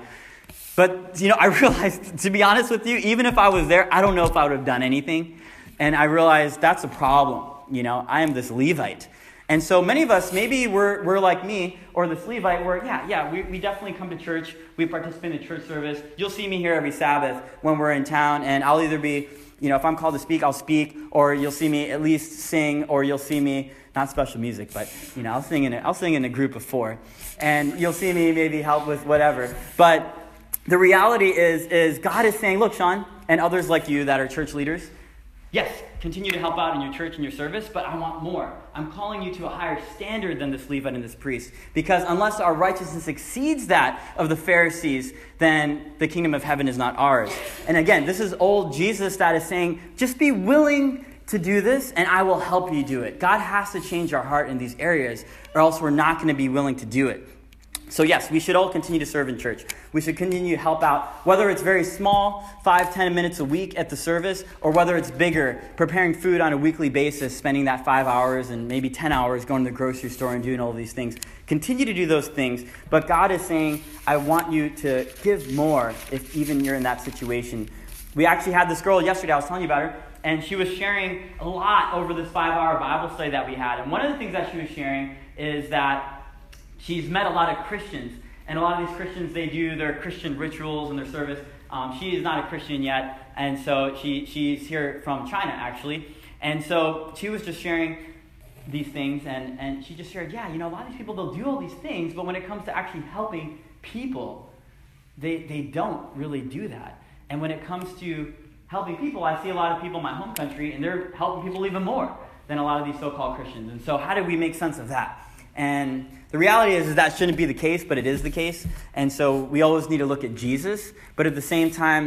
But, you know, I realized, to be honest with you, even if I was there, I don't know if I would have done anything. And I realized that's a problem. You know, I am this Levite. And so many of us, maybe we're we're like me or this Levite where, yeah, yeah, we, we definitely come to church. We participate in the church service. You'll see me here every Sabbath when we're in town. And I'll either be, you know, if I'm called to speak, I'll speak. Or you'll see me at least sing. Or you'll see me, not special music, but, you know, I'll sing in a, I'll sing in a group of four. And you'll see me maybe help with whatever. But the reality is, is God is saying, look, Sean, and others like you that are church leaders, yes, continue to help out in your church and your service, but I want more. I'm calling you to a higher standard than this Levite and this priest. Because unless our righteousness exceeds that of the Pharisees, then the kingdom of heaven is not ours. And again, this is old Jesus that is saying, just be willing to do this and I will help you do it. God has to change our heart in these areas or else we're not going to be willing to do it. So yes, we should all continue to serve in church. We should continue to help out, whether it's very small, five, ten minutes a week at the service, or whether it's bigger, preparing food on a weekly basis, spending that five hours and maybe ten hours going to the grocery store and doing all these things. Continue to do those things, but God is saying, I want you to give more if even you're in that situation. We actually had this girl yesterday, I was telling you about her, and she was sharing a lot over this five-hour Bible study that we had. And one of the things that she was sharing is that she's met a lot of Christians, and a lot of these Christians, they do their Christian rituals and their service. Um, she is not a Christian yet, and so she she's here from China, actually. And so she was just sharing these things, and, and she just shared, yeah, you know, a lot of these people, they'll do all these things, but when it comes to actually helping people, they, they don't really do that. And when it comes to helping people, I see a lot of people in my home country, and they're helping people even more than a lot of these so-called Christians. And so how do we make sense of that? And the reality is, is that shouldn't be the case, but it is the case. And so we always need to look at Jesus. But at the same time,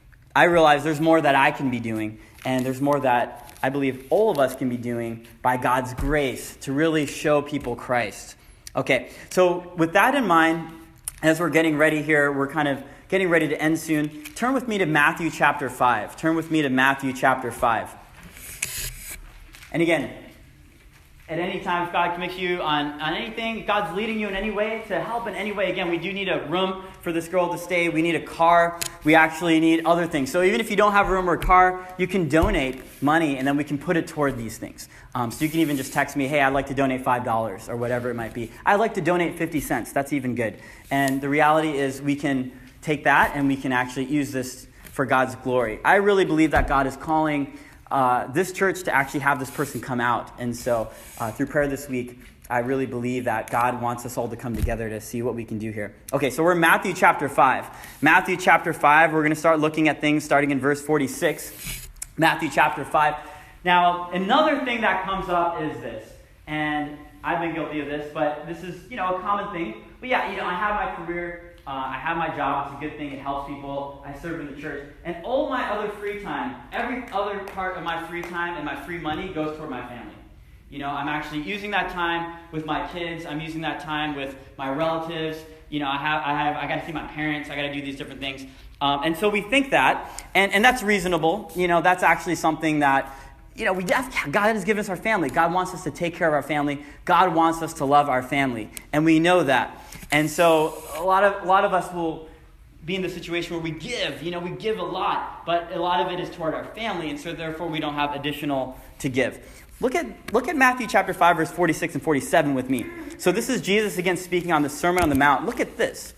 I realize there's more that I can be doing. And there's more that I believe all of us can be doing by God's grace to really show people Christ. Okay, so with that in mind, as we're getting ready here, we're kind of getting ready to end soon. Turn with me to Matthew chapter five. Turn with me to Matthew chapter five. And again, at any time, if God commits you on, on anything, if God's leading you in any way to help in any way, again, we do need a room for this girl to stay. We need a car. We actually need other things. So even if you don't have a room or a car, you can donate money, and then we can put it toward these things. Um, so you can even just text me, hey, I'd like to donate five dollars or whatever it might be. I'd like to donate fifty cents. That's even good. And the reality is we can take that and we can actually use this for God's glory. I really believe that God is calling Uh, this church to actually have this person come out. And so uh, through prayer this week, I really believe that God wants us all to come together to see what we can do here. Okay, so we're in Matthew chapter five. Matthew chapter five, we're going to start looking at things starting in verse forty-six. Matthew chapter five. Now, another thing that comes up is this, and I've been guilty of this, but this is, you know, a common thing. But yeah, you know, I have my career. Uh, I have my job. It's a good thing. It helps people. I serve in the church. And all my other free time, every other part of my free time and my free money goes toward my family. You know, I'm actually using that time with my kids. I'm using that time with my relatives. You know, I have, I have, I got to see my parents. I got to do these different things. Um, and so we think that, and, and that's reasonable. You know, that's actually something that, you know, we have, God has given us our family. God wants us to take care of our family. God wants us to love our family. And we know that. And so a lot of a lot of us will be in the situation where we give, you know, we give a lot, but a lot of it is toward our family, and so therefore we don't have additional to give. Look at look at Matthew chapter five, verse forty-six and forty-seven with me. So this is Jesus again speaking on the Sermon on the Mount. Look at this.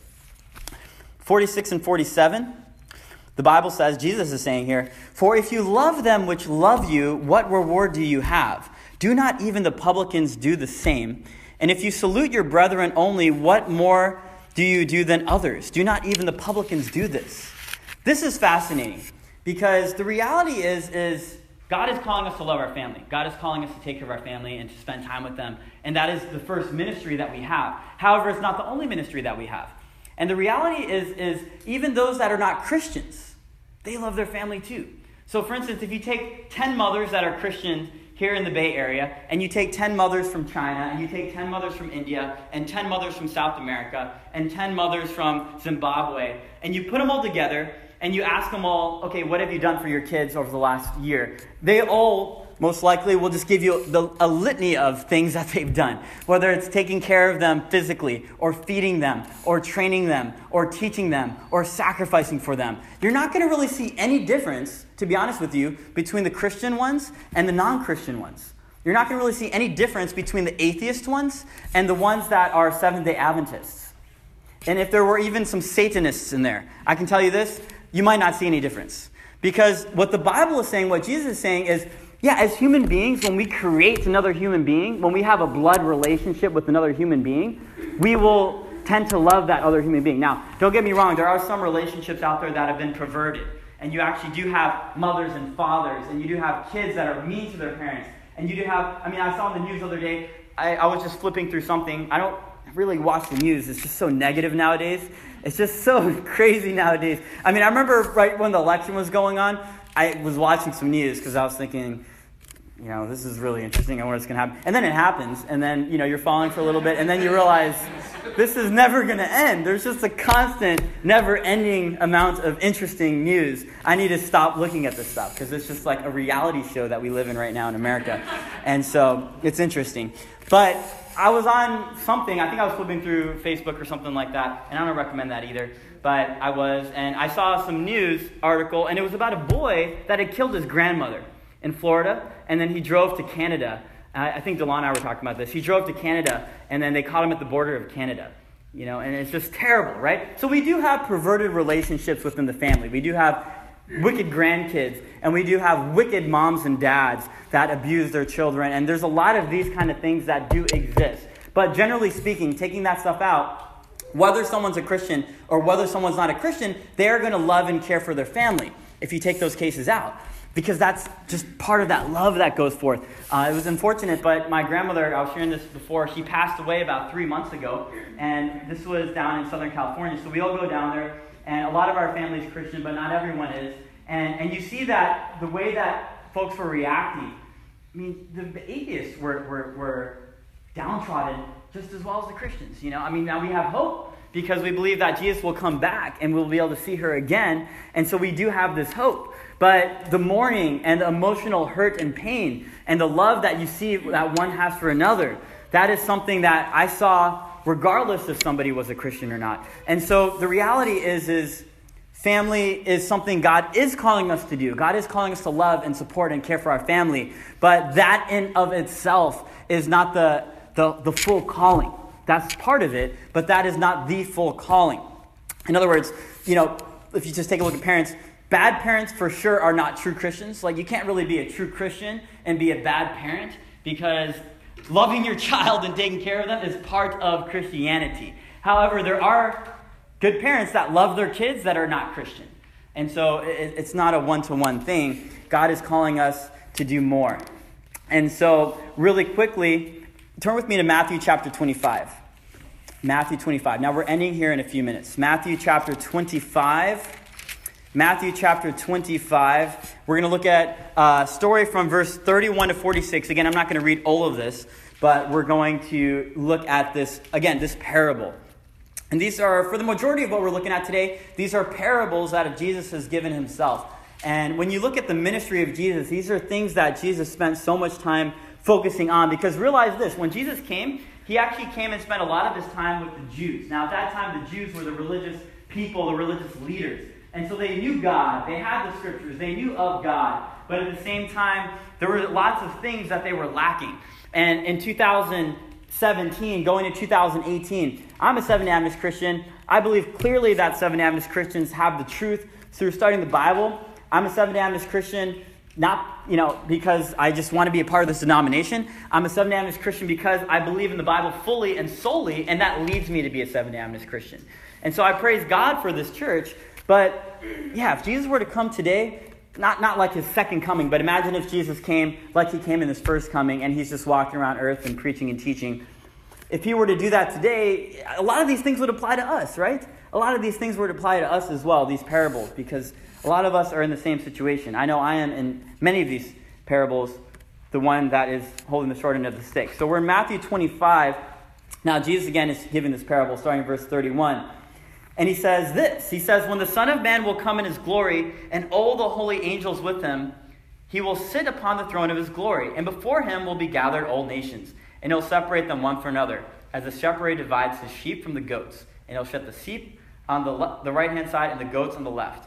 forty-six and forty-seven. The Bible says, Jesus is saying here, "For if you love them which love you, what reward do you have? Do not even the publicans do the same? And if you salute your brethren only, what more do you do than others? Do not even the publicans do this?" This is fascinating because the reality is, is God is calling us to love our family. God is calling us to take care of our family and to spend time with them. And that is the first ministry that we have. However, it's not the only ministry that we have. And the reality is, is even those that are not Christians, they love their family too. So for instance, if you take ten mothers that are Christians here in the Bay Area, and you take ten mothers from China, and you take ten mothers from India, and ten mothers from South America, and ten mothers from Zimbabwe, and you put them all together, and you ask them all, okay, what have you done for your kids over the last year? They all, most likely, will just give you the, a litany of things that they've done. Whether it's taking care of them physically, or feeding them, or training them, or teaching them, or sacrificing for them. You're not going to really see any difference, to be honest with you, between the Christian ones and the non-Christian ones. You're not going to really see any difference between the atheist ones and the ones that are Seventh-day Adventists. And if there were even some Satanists in there, I can tell you this, you might not see any difference. Because what the Bible is saying, what Jesus is saying is, yeah, as human beings, when we create another human being, when we have a blood relationship with another human being, we will tend to love that other human being. Now, don't get me wrong, there are some relationships out there that have been perverted. And you actually do have mothers and fathers, and you do have kids that are mean to their parents. And you do have, I mean, I saw in the news the other day, I, I was just flipping through something. I don't really watch the news. It's just so negative nowadays. It's just so crazy nowadays. I mean, I remember right when the election was going on, I was watching some news because I was thinking, you know, this is really interesting. I wonder what's going to happen. And then it happens. And then, you know, you're following for a little bit. And then you realize this is never going to end. There's just a constant, never-ending amount of interesting news. I need to stop looking at this stuff because it's just like a reality show that we live in right now in America. And so it's interesting. But I was on something. I think I was flipping through Facebook or something like that. And I don't recommend that either. But I was. And I saw some news article. And it was about a boy that had killed his grandmother in Florida, and then he drove to Canada. Uh, I think Delon and I were talking about this. He drove to Canada, and then they caught him at the border of Canada. You know, and it's just terrible, right? So we do have perverted relationships within the family. We do have wicked grandkids, and we do have wicked moms and dads that abuse their children, and there's a lot of these kind of things that do exist. But generally speaking, taking that stuff out, whether someone's a Christian or whether someone's not a Christian, they're going to love and care for their family if you take those cases out. Because that's just part of that love that goes forth. Uh, it was unfortunate, but my grandmother, I was sharing this before, she passed away about three months ago. And this was down in Southern California. So we all go down there. And a lot of our family is Christian, but not everyone is. And and you see that the way that folks were reacting. I mean, the, the atheists were, were, were downtrodden just as well as the Christians. You know, I mean, now we have hope because we believe that Jesus will come back and we'll be able to see her again. And so we do have this hope. But the mourning and the emotional hurt and pain and the love that you see that one has for another, that is something that I saw regardless if somebody was a Christian or not. And so the reality is, is family is something God is calling us to do. God is calling us to love and support and care for our family. But that in of itself is not the, the, the full calling. That's part of it, but that is not the full calling. In other words, you know, if you just take a look at parents, bad parents for sure are not true Christians. Like, you can't really be a true Christian and be a bad parent, because loving your child and taking care of them is part of Christianity. However, there are good parents that love their kids that are not Christian. And so it, it's not a one-to-one thing. God is calling us to do more. And so really quickly, turn with me to Matthew chapter twenty-five. Matthew twenty-five. Now we're ending here in a few minutes. Matthew chapter twenty-five. Matthew chapter twenty-five. We're going to look at a story from verse thirty-one to forty-six. Again, I'm not going to read all of this, but we're going to look at this, again, this parable. And these are, for the majority of what we're looking at today, these are parables that Jesus has given himself. And when you look at the ministry of Jesus, these are things that Jesus spent so much time focusing on. Because realize this, when Jesus came, he actually came and spent a lot of his time with the Jews. Now, at that time, the Jews were the religious people, the religious leaders. And so they knew God. They had the scriptures. They knew of God. But at the same time, there were lots of things that they were lacking. And in two thousand seventeen, going into two thousand eighteen, I'm a Seventh-day Adventist Christian. I believe clearly that Seventh-day Adventist Christians have the truth through studying the Bible. I'm a Seventh-day Adventist Christian not, you know, because I just want to be a part of this denomination. I'm a Seventh-day Adventist Christian because I believe in the Bible fully and solely, and that leads me to be a Seventh-day Adventist Christian. And so I praise God for this church. But yeah, if Jesus were to come today, not, not like his second coming, but imagine if Jesus came like he came in his first coming and he's just walking around earth and preaching and teaching. If he were to do that today, a lot of these things would apply to us, right? A lot of these things would apply to us as well, these parables, because a lot of us are in the same situation. I know I am in many of these parables, the one that is holding the short end of the stick. So we're in Matthew twenty-five. Now Jesus again is giving this parable starting in verse thirty-one. And he says this, he says, when the Son of Man will come in his glory, and all the holy angels with him, he will sit upon the throne of his glory, and before him will be gathered all nations, and he'll separate them one from another, as the shepherd divides his sheep from the goats, and he'll set the sheep on the, le- the right-hand side and the goats on the left.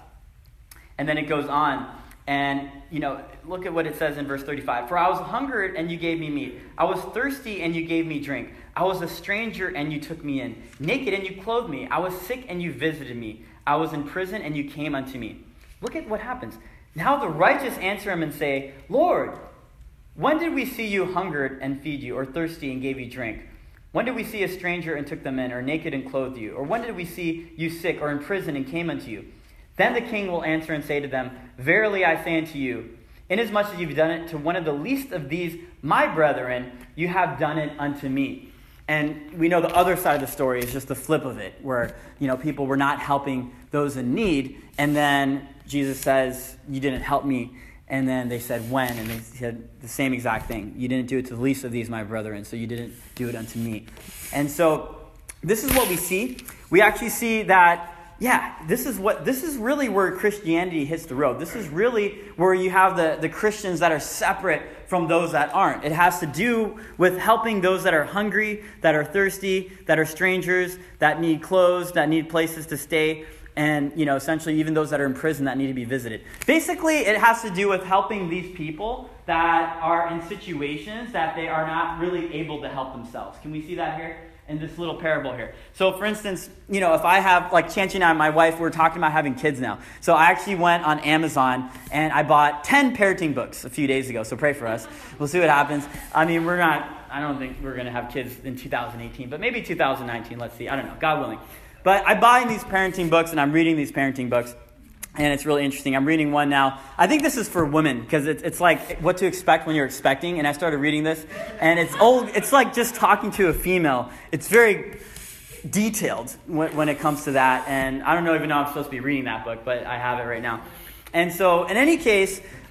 And then it goes on, and, you know, look at what it says in verse thirty-five. For I was hungered, and you gave me meat. I was thirsty, and you gave me drink. I was a stranger, and you took me in. Naked, and you clothed me. I was sick, and you visited me. I was in prison, and you came unto me. Look at what happens. Now the righteous answer him and say, Lord, when did we see you hungered and feed you, or thirsty and gave you drink? When did we see a stranger and took them in, or naked and clothed you? Or when did we see you sick, or in prison and came unto you? Then the king will answer and say to them, Verily I say unto you, inasmuch as you've done it to one of the least of these, my brethren, you have done it unto me. And we know the other side of the story is just the flip of it, where, you know, people were not helping those in need. And then Jesus says, you didn't help me. And then they said, when? And they said the same exact thing. You didn't do it to the least of these, my brethren, so you didn't do it unto me. And so this is what we see. We actually see that, yeah, this is what this is really where Christianity hits the road. This is really where you have the, the Christians that are separate from those that aren't. It has to do with helping those that are hungry, that are thirsty, that are strangers, that need clothes, that need places to stay, and, you know, essentially even those that are in prison that need to be visited. Basically, it has to do with helping these people that are in situations that they are not really able to help themselves. Can we see that here? In this little parable here. So, for instance, you know, if I have, like Chancey and I, my wife, we're talking about having kids now. So I actually went on Amazon and I bought ten parenting books a few days ago. So pray for us. We'll see what happens. I mean, we're not, I don't think we're going to have kids in two thousand eighteen, but maybe two thousand nineteen. Let's see. I don't know. God willing. But I buy these parenting books and I'm reading these parenting books. And it's really interesting. I'm reading one now. I think this is for women because it's it's like what to expect when you're expecting. And I started reading this, and it's old. It's like just talking to a female. It's very detailed when, when it comes to that. And I don't know even know I'm supposed to be reading that book, but I have it right now. And so, in any case,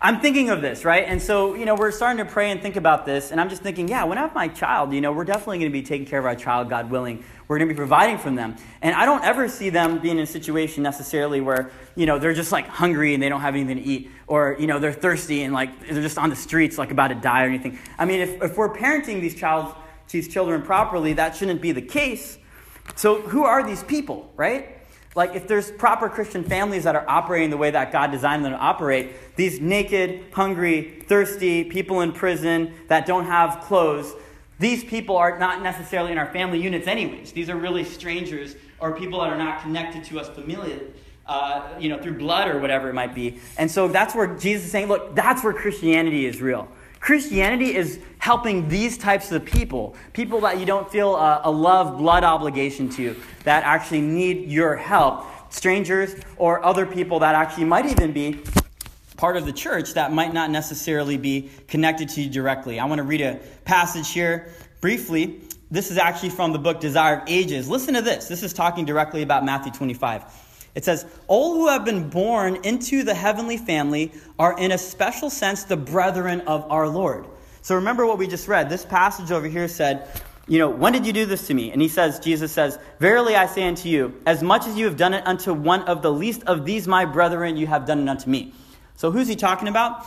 I'm thinking of this, right? And so, you know, we're starting to pray and think about this. And I'm just thinking, yeah, when I have my child, you know, we're definitely going to be taking care of our child, God willing. We're going to be providing from them. And I don't ever see them being in a situation necessarily where, you know, they're just like hungry and they don't have anything to eat. Or, you know, they're thirsty and like they're just on the streets like about to die or anything. I mean, if, if we're parenting these child, these children properly, that shouldn't be the case. So who are these people, right? Like if there's proper Christian families that are operating the way that God designed them to operate, these naked, hungry, thirsty people in prison that don't have clothes, these people are not necessarily in our family units anyways. These are really strangers or people that are not connected to us familially, uh, you know, through blood or whatever it might be. And so that's where Jesus is saying, look, that's where Christianity is real. Christianity is helping these types of people, people that you don't feel a, a love, blood obligation to, that actually need your help, strangers or other people that actually might even be part of the church that might not necessarily be connected to you directly. I want to read a passage here briefly. This is actually from the book Desire of Ages. Listen to this. This is talking directly about Matthew twenty-five. It says, all who have been born into the heavenly family are in a special sense the brethren of our Lord. So remember what we just read. This passage over here said, you know, when did you do this to me? And he says, Jesus says, verily I say unto you, as much as you have done it unto one of the least of these my brethren, you have done it unto me. So who's he talking about?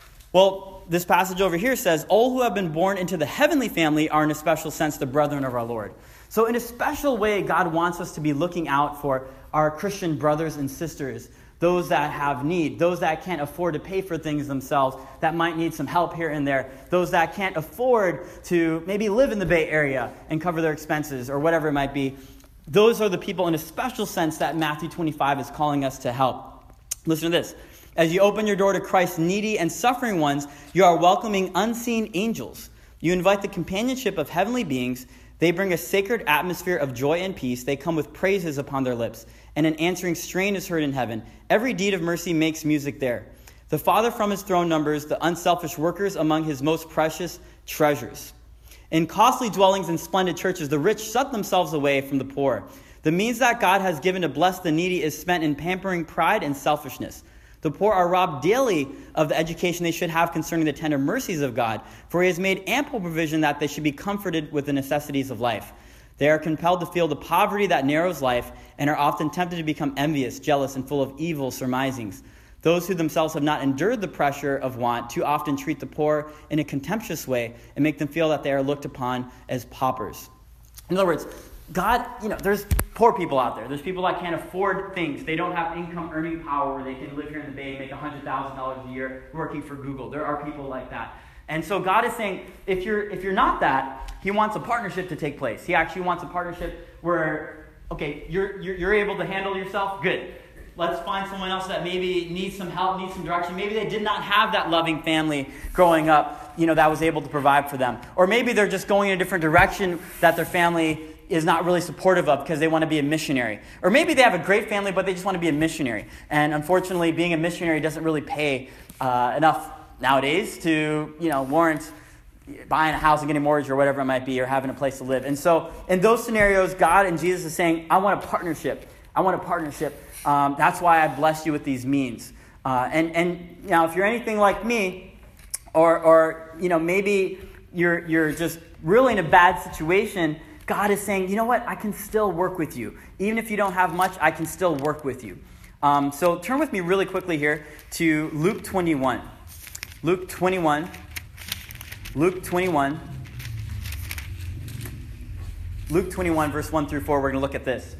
Well, this passage over here says, all who have been born into the heavenly family are in a special sense the brethren of our Lord. So in a special way, God wants us to be looking out for our Christian brothers and sisters, those that have need, those that can't afford to pay for things themselves, that might need some help here and there, those that can't afford to maybe live in the Bay Area and cover their expenses or whatever it might be. Those are the people in a special sense that Matthew twenty-five is calling us to help. Listen to this. As you open your door to Christ's needy and suffering ones, you are welcoming unseen angels. You invite the companionship of heavenly beings. They bring a sacred atmosphere of joy and peace. They come with praises upon their lips, and an answering strain is heard in heaven. Every deed of mercy makes music there. The Father from his throne numbers the unselfish workers among his most precious treasures. In costly dwellings and splendid churches, the rich shut themselves away from the poor. The means that God has given to bless the needy is spent in pampering pride and selfishness. The poor are robbed daily of the education they should have concerning the tender mercies of God, for he has made ample provision that they should be comforted with the necessities of life. They are compelled to feel the poverty that narrows life and are often tempted to become envious, jealous, and full of evil surmisings. Those who themselves have not endured the pressure of want too often treat the poor in a contemptuous way and make them feel that they are looked upon as paupers. In other words, God, you know, there's poor people out there. There's people that can't afford things. They don't have income earning power where they can live here in the Bay and make one hundred thousand dollars a year working for Google. There are people like that. And so God is saying, if you're if you're not that, he wants a partnership to take place. He actually wants a partnership where, okay, you're you're, you're able to handle yourself. Good. Let's find someone else that maybe needs some help, needs some direction. Maybe they did not have that loving family growing up, you know, that was able to provide for them. Or maybe they're just going in a different direction that their family is not really supportive of because they want to be a missionary. Or maybe they have a great family, but they just want to be a missionary. And unfortunately, being a missionary doesn't really pay uh, enough nowadays to, you know, warrant buying a house and getting a mortgage or whatever it might be, or having a place to live. And so in those scenarios, God and Jesus is saying, I want a partnership. I want a partnership. Um, that's why I blessed you with these means. Uh, and, and now, if you're anything like me, or, or you know, maybe you're you're just really in a bad situation, God is saying, you know what? I can still work with you. Even if you don't have much, I can still work with you. Um, so turn with me really quickly here to Luke twenty-one. Luke twenty-one. Luke twenty-one. Luke twenty-one, verse one through four. We're going to look at this.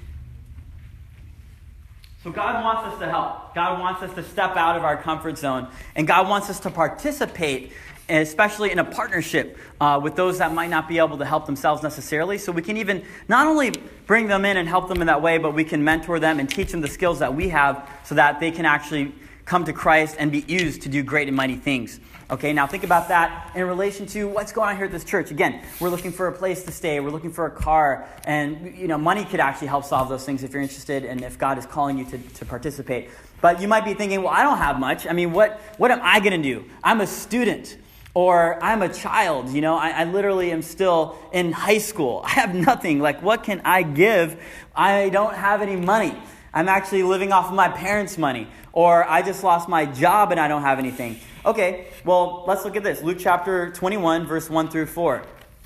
So God wants us to help. God wants us to step out of our comfort zone. And God wants us to participate, especially in a partnership uh, with those that might not be able to help themselves necessarily. So we can even not only bring them in and help them in that way, but we can mentor them and teach them the skills that we have so that they can actually come to Christ and be used to do great and mighty things. Okay, now think about that in relation to what's going on here at this church. Again, we're looking for a place to stay. We're looking for a car. And, you know, money could actually help solve those things if you're interested and if God is calling you to, to participate. But you might be thinking, well, I don't have much. I mean, what, what am I going to do? I'm a student. Or I'm a child, you know, I, I literally am still in high school. I have nothing. Like, what can I give? I don't have any money. I'm actually living off of my parents' money. Or I just lost my job and I don't have anything. Okay, well, let's look at this. Luke chapter twenty-one, verse one through four.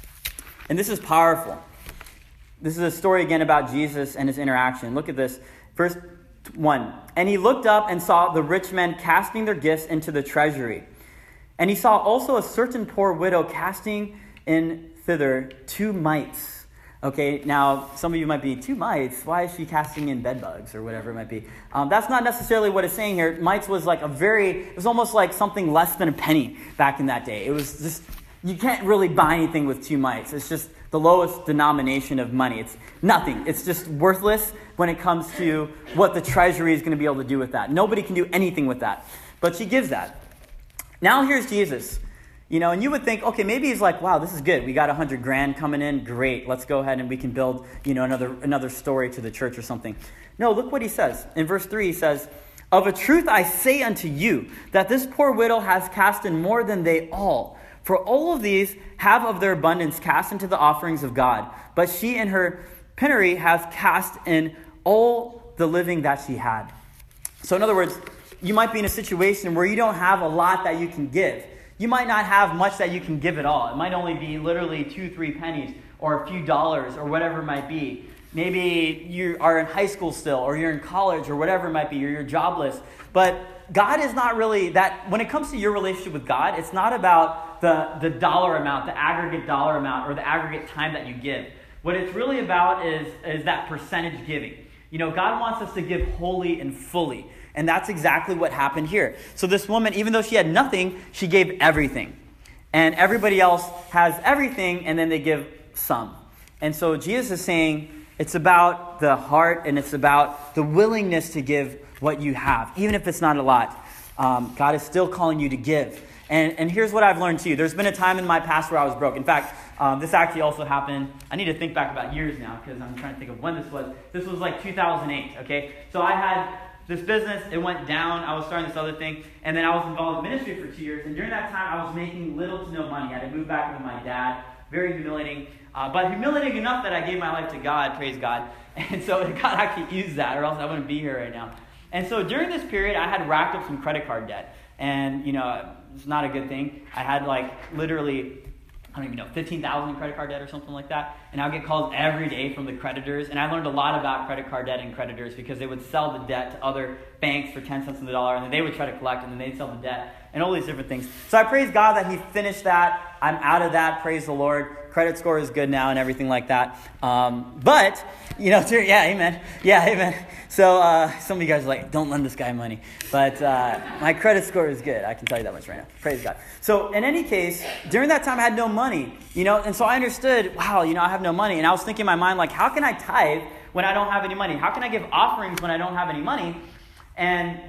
And this is powerful. This is a story again about Jesus and his interaction. Look at this. Verse one. And he looked up and saw the rich men casting their gifts into the treasury. And he saw also a certain poor widow casting in thither two mites. Okay, now some of you might be, two mites? Why is she casting in bed bugs or whatever it might be? Um, that's not necessarily what it's saying here. Mites was like a very, it was almost like something less than a penny back in that day. It was just, you can't really buy anything with two mites. It's just the lowest denomination of money. It's nothing. It's just worthless when it comes to what the treasury is going to be able to do with that. Nobody can do anything with that. But she gives that. Now here's Jesus. You know, and you would think, okay, maybe he's like, wow, this is good. We got a hundred grand coming in. Great. Let's go ahead and we can build, you know, another another story to the church or something. No, look what he says. In verse three, he says, of a truth I say unto you, that this poor widow has cast in more than they all. For all of these have of their abundance cast into the offerings of God. But she in her penury has cast in all the living that she had. So in other words, you might be in a situation where you don't have a lot that you can give. You might not have much that you can give at all. It might only be literally two, three pennies or a few dollars or whatever it might be. Maybe you are in high school still or you're in college or whatever it might be, or you're jobless. But God is not really that, when it comes to your relationship with God, it's not about the, the dollar amount, the aggregate dollar amount or the aggregate time that you give. What it's really about is, is that percentage giving. You know, God wants us to give wholly and fully. And that's exactly what happened here. So this woman, even though she had nothing, she gave everything. And everybody else has everything, and then they give some. And so Jesus is saying it's about the heart, and it's about the willingness to give what you have, even if it's not a lot. Um, God is still calling you to give. And, and here's what I've learned too. There's been a time in my past where I was broke. In fact, um, this actually also happened. I need to think back about years now because I'm trying to think of when this was. This was like two thousand eight, okay? So I had this business, it went down. I was starting this other thing. And then I was involved in ministry for two years. And during that time, I was making little to no money. I had to move back with my dad. Very humiliating. Uh, but humiliating enough that I gave my life to God, praise God. And so God actually used that, or else I wouldn't be here right now. And so during this period, I had racked up some credit card debt. And, you know, it's not a good thing. I had like literally, I don't even know, fifteen thousand dollars in credit card debt or something like that. And I would get calls every day from the creditors. And I learned a lot about credit card debt and creditors because they would sell the debt to other banks for ten cents on the dollar. And then they would try to collect and then they'd sell the debt and all these different things. So I praise God that he finished that. I'm out of that. Praise the Lord. Credit score is good now and everything like that. Um, but, you know, yeah, amen. Yeah, amen. So uh, some of you guys are like, don't lend this guy money. But uh, my credit score is good. I can tell you that much right now. Praise God. So in any case, during that time I had no money, you know, and so I understood, wow, you know, I have no money. And I was thinking in my mind, like, how can I tithe when I don't have any money? How can I give offerings when I don't have any money? And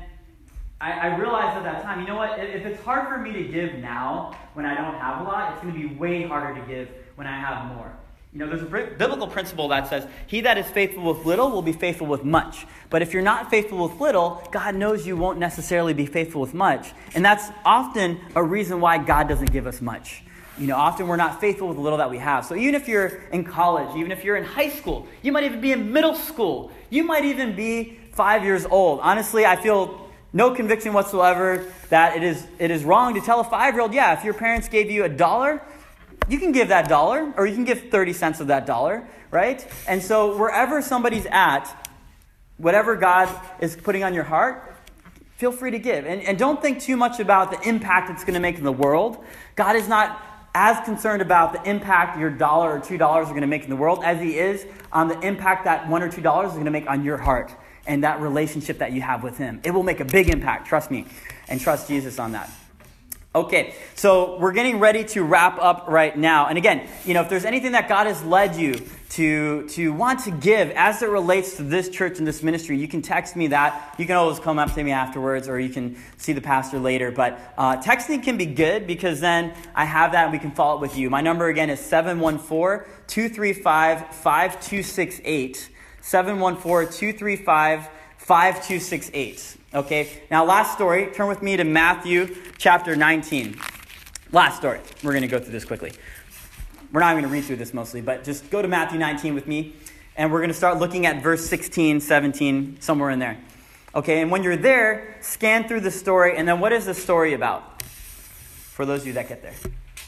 I, I realized at that time, you know what, if it's hard for me to give now when I don't have a lot, it's going to be way harder to give when I have more. You know, there's a biblical principle that says, he that is faithful with little will be faithful with much. But if you're not faithful with little, God knows you won't necessarily be faithful with much. And that's often a reason why God doesn't give us much. You know, often we're not faithful with the little that we have. So even if you're in college, even if you're in high school, you might even be in middle school, you might even be five years old. Honestly, I feel no conviction whatsoever that it is it is wrong to tell a five-year-old, yeah, if your parents gave you a dollar, you can give that dollar, or you can give thirty cents of that dollar, right? And so wherever somebody's at, whatever God is putting on your heart, feel free to give. And, and don't think too much about the impact it's going to make in the world. God is not as concerned about the impact your dollar or two dollars are going to make in the world as he is on the impact that one or two dollars is going to make on your heart and that relationship that you have with him. It will make a big impact, trust me, and trust Jesus on that. Okay, so we're getting ready to wrap up right now. And again, you know, if there's anything that God has led you to, to want to give as it relates to this church and this ministry, you can text me that. You can always come up to me afterwards, or you can see the pastor later. But uh, texting can be good because then I have that and we can follow up with you. My number again is seven one four, two three five, five two six eight. seven one four, two three five, five two six eight. Okay, now last story. Turn with me to Matthew chapter nineteen. Last story. We're going to go through this quickly. We're not even going to read through this mostly, but just go to Matthew nineteen with me. And we're going to start looking at verse sixteen, seventeen, somewhere in there. Okay, and when you're there, scan through the story. And then what is the story about? For those of you that get there.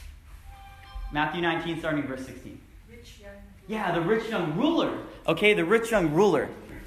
Matthew nineteen, starting verse sixteen.
Rich young.
Yeah, the rich young ruler. Okay, the rich young ruler.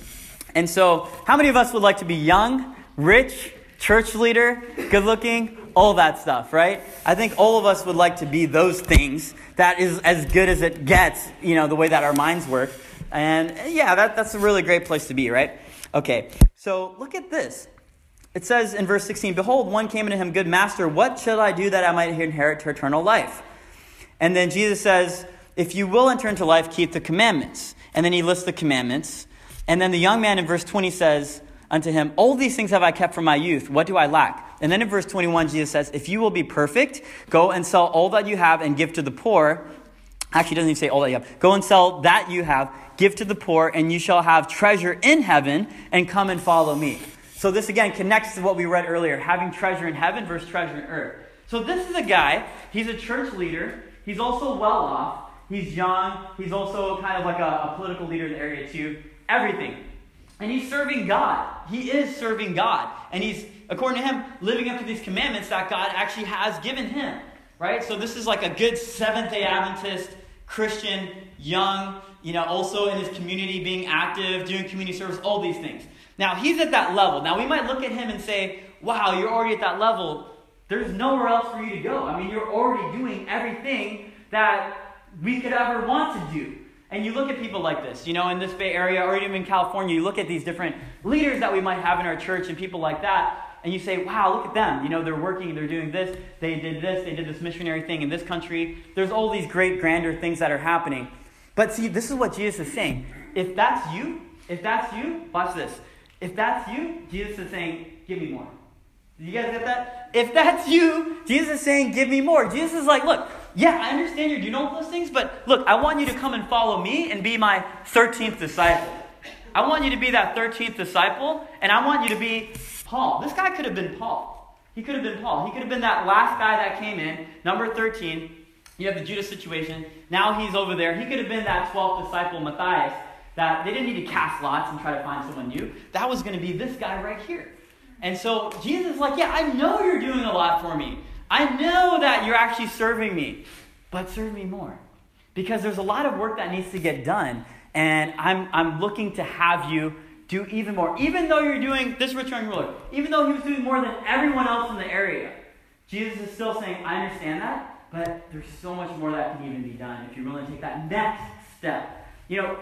And so, how many of us would like to be young, rich, church leader, good looking, all that stuff, right? I think all of us would like to be those things. That is as good as it gets, you know, the way that our minds work. And yeah, that, that's a really great place to be, right? Okay, so look at this. It says in verse sixteen, "Behold, one came unto him, Good master, what shall I do that I might inherit eternal life?" And then Jesus says, "If you will enter into life, keep the commandments." And then he lists the commandments. And then the young man in verse twenty says unto him, "All these things have I kept from my youth. What do I lack?" And then in verse twenty-one, Jesus says, "If you will be perfect, go and sell all that you have and give to the poor." Actually, it doesn't even say all that you have. "Go and sell that you have, give to the poor, and you shall have treasure in heaven, and come and follow me." So this again connects to what we read earlier, having treasure in heaven versus treasure in earth. So this is a guy, he's a church leader. He's also well off. He's young. He's also kind of like a, a political leader in the area too. Everything. And he's serving God. He is serving God. And he's, according to him, living up to these commandments that God actually has given him. Right? So this is like a good Seventh-day Adventist, Christian, young, you know, also in his community, being active, doing community service, all these things. Now, he's at that level. Now, we might look at him and say, wow, you're already at that level. There's nowhere else for you to go. I mean, you're already doing everything that we could ever want to do. And you look at people like this, you know, in this Bay Area or even in California, you look at these different leaders that we might have in our church and people like that, and you say, wow, look at them. You know, they're working, they're doing this, they did this, they did this missionary thing in this country. There's all these great, grander things that are happening. But see, this is what Jesus is saying. If that's you, if that's you, watch this. If that's you, Jesus is saying, give me more. Did you guys get that? If that's you, Jesus is saying, give me more. Jesus is like, look, yeah, I understand you're doing all those things, but look, I want you to come and follow me and be my thirteenth disciple. I want you to be that thirteenth disciple, and I want you to be Paul. This guy could have been Paul. He could have been Paul. He could have been that last guy that came in, number thirteen. You have the Judas situation. Now he's over there. He could have been that twelfth disciple, Matthias, that they didn't need to cast lots and try to find someone new. That was going to be this guy right here. And so Jesus is like, yeah, I know you're doing a lot for me. I know that you're actually serving me, but serve me more. Because there's a lot of work that needs to get done, and I'm I'm looking to have you do even more. Even though you're doing, this rich young ruler, even though he was doing more than everyone else in the area, Jesus is still saying, I understand that, but there's so much more that can even be done if you're willing to take that next step. You know,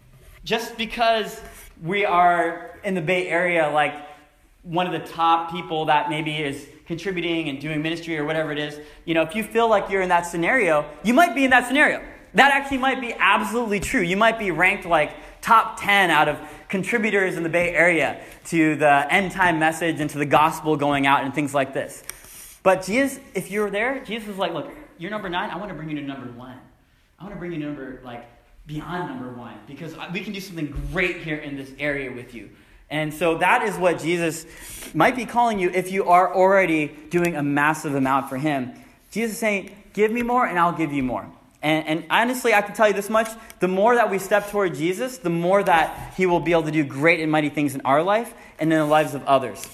just because we are in the Bay Area, like one of the top people that maybe is contributing and doing ministry or whatever it is, you know, if you feel like you're in that scenario, you might be in that scenario. That actually might be absolutely true. You might be ranked like top ten out of contributors in the Bay Area to the end time message and to the gospel going out and things like this. But Jesus, if you're there, Jesus is like, look, you're number nine. I want to bring you to number one. I want to bring you to number, like, beyond number one, because we can do something great here in this area with you. And so that is what Jesus might be calling you if you are already doing a massive amount for him. Jesus is saying, give me more and I'll give you more. And, and honestly, I can tell you this much. The more that we step toward Jesus, the more that he will be able to do great and mighty things in our life and in the lives of others.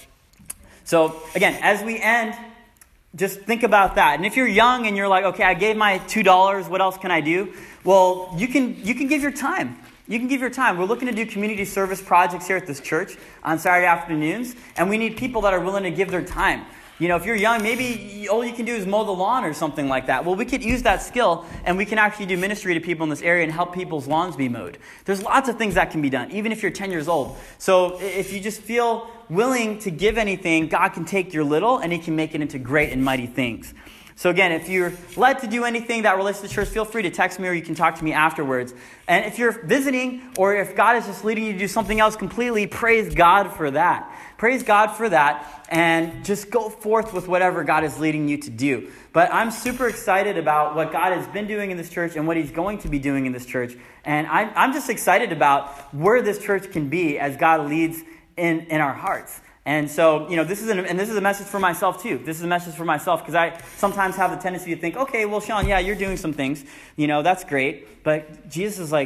So again, as we end, just think about that. And if you're young and you're like, okay, I gave my two dollars, what else can I do? Well, you can you can give your time. You can give your time. We're looking to do community service projects here at this church on Saturday afternoons, and we need people that are willing to give their time. You know, if you're young, maybe all you can do is mow the lawn or something like that. Well, we could use that skill, and we can actually do ministry to people in this area and help people's lawns be mowed. There's lots of things that can be done, even if you're ten years old. So if you just feel willing to give anything, God can take your little, and he can make it into great and mighty things. So again, if you're led to do anything that relates to the church, feel free to text me or you can talk to me afterwards. And if you're visiting or if God is just leading you to do something else completely, praise God for that. Praise God for that and just go forth with whatever God is leading you to do. But I'm super excited about what God has been doing in this church and what he's going to be doing in this church. And I'm, I'm just excited about where this church can be as God leads in, in our hearts. And so, you know, this is an, and this is a message for myself too. This is a message for myself because I sometimes have the tendency to think, okay, well, Sean, yeah, you're doing some things. You know, that's great. But Jesus is like,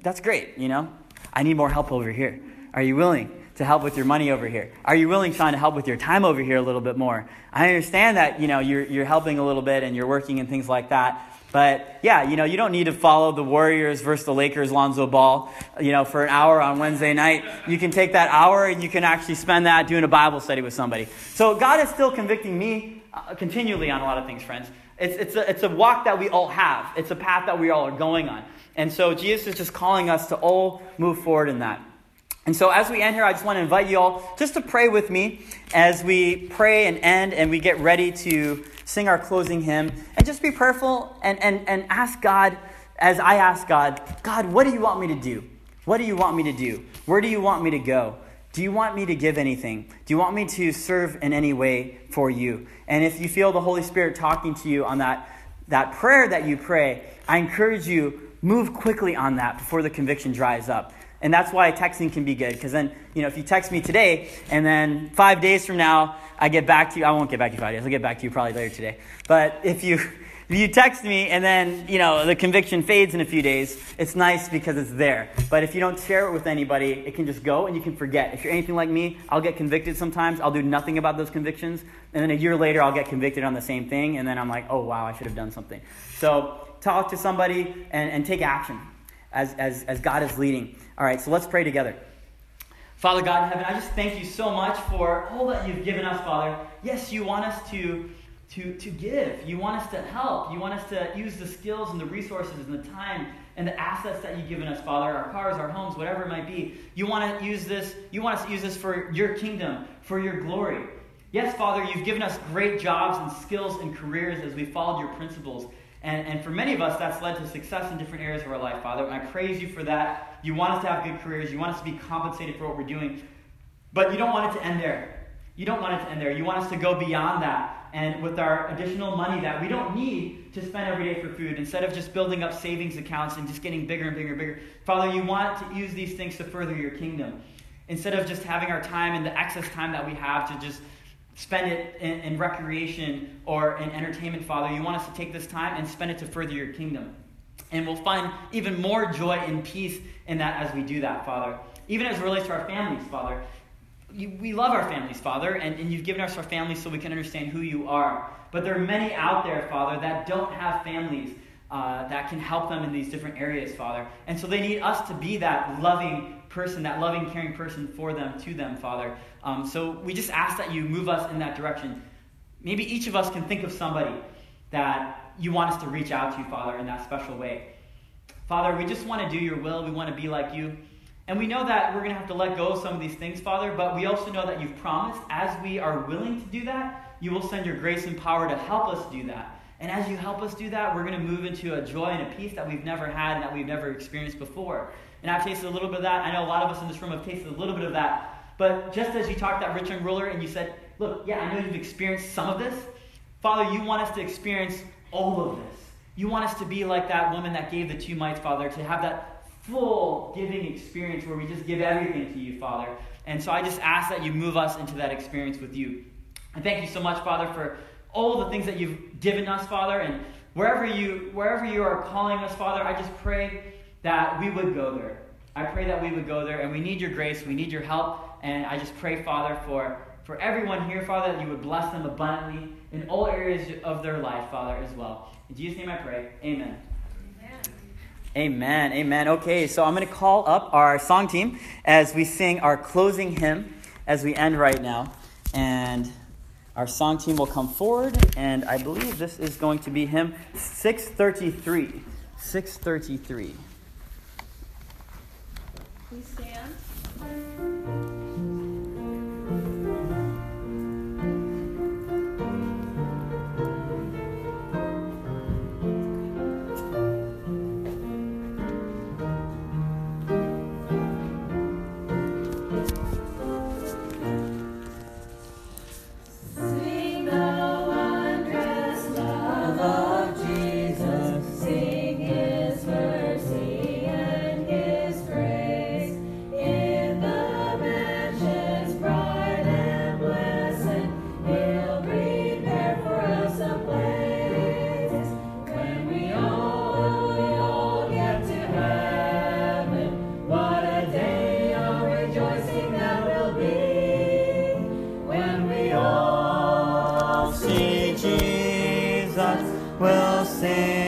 That's great, you know. I need more help over here. Are you willing to help with your money over here? Are you willing, Sean, to help with your time over here a little bit more? I understand that, you know, you're you're helping a little bit and you're working and things like that. But yeah, you know, you don't need to follow the Warriors versus the Lakers Lonzo Ball, you know, for an hour on Wednesday night. You can take that hour and you can actually spend that doing a Bible study with somebody. So God is still convicting me uh, continually on a lot of things, friends. It's it's a, it's a walk that we all have. It's a path that we all are going on. And so Jesus is just calling us to all move forward in that. And so as we end here, I just want to invite you all just to pray with me as we pray and end and we get ready to sing our closing hymn. And just be prayerful and, and, and ask God, as I ask God, God, what do you want me to do? What do you want me to do? Where do you want me to go? Do you want me to give anything? Do you want me to serve in any way for you? And if you feel the Holy Spirit talking to you on that, that prayer that you pray, I encourage you, move quickly on that before the conviction dries up. And that's why texting can be good. Because then, you know, if you text me today and then five days from now, I get back to you. I won't get back to you five days. I'll get back to you probably later today. But if you if you text me and then, you know, the conviction fades in a few days, it's nice because it's there. But if you don't share it with anybody, it can just go and you can forget. If you're anything like me, I'll get convicted sometimes. I'll do nothing about those convictions. And then a year later, I'll get convicted on the same thing. And then I'm like, oh, wow, I should have done something. So talk to somebody and, and take action as, as, as God is leading. All right, so let's pray together. Father God in heaven, I just thank you so much for all that you've given us, Father. Yes, you want us to, to, to give. You want us to help. You want us to use the skills and the resources and the time and the assets that you've given us, Father, our cars, our homes, whatever it might be. You want to use this, you want us to use this for your kingdom, for your glory. Yes, Father, you've given us great jobs and skills and careers as we followed your principles. And, and for many of us, that's led to success in different areas of our life, Father. And I praise you for that. You want us to have good careers. You want us to be compensated for what we're doing. But you don't want it to end there. You don't want it to end there. You want us to go beyond that. And with our additional money that we don't need to spend every day for food, instead of just building up savings accounts and just getting bigger and bigger and bigger, Father, you want to use these things to further your kingdom. Instead of just having our time and the excess time that we have to just spend it in, in recreation or in entertainment, Father. You want us to take this time and spend it to further your kingdom. And we'll find even more joy and peace in that as we do that, Father. Even as it relates to our families, Father. You, we love our families, Father, and, and you've given us our families so we can understand who you are. But there are many out there, Father, that don't have families uh, that can help them in these different areas, Father. And so they need us to be that loving person, that loving, caring person for them, to them, Father. Um, so we just ask that you move us in that direction. Maybe each of us can think of somebody that you want us to reach out to, Father, in that special way. Father, we just want to do your will. We want to be like you. And we know that we're going to have to let go of some of these things, Father, but we also know that you've promised as we are willing to do that, you will send your grace and power to help us do that. And as you help us do that, we're going to move into a joy and a peace that we've never had and that we've never experienced before. And I've tasted a little bit of that. I know a lot of us in this room have tasted a little bit of that. But just as you talked that rich young ruler and you said, look, yeah, I know you've experienced some of this. Father, you want us to experience all of this. You want us to be like that woman that gave the two mites, Father, to have that full giving experience where we just give everything to you, Father. And so I just ask that you move us into that experience with you. I thank you so much, Father, for all the things that you've given us, Father. And wherever you, wherever you are calling us, Father, I just pray that we would go there. I pray that we would go there, and we need your grace, we need your help, and I just pray, Father, for, for everyone here, Father, that you would bless them abundantly in all areas of their life, Father, as well. In Jesus' name I pray, amen. Amen. Amen, amen. Okay, so I'm going to call up our song team as we sing our closing hymn as we end right now, and our song team will come forward, and I believe this is going to be hymn six thirty-three. six thirty-three.
Please stand.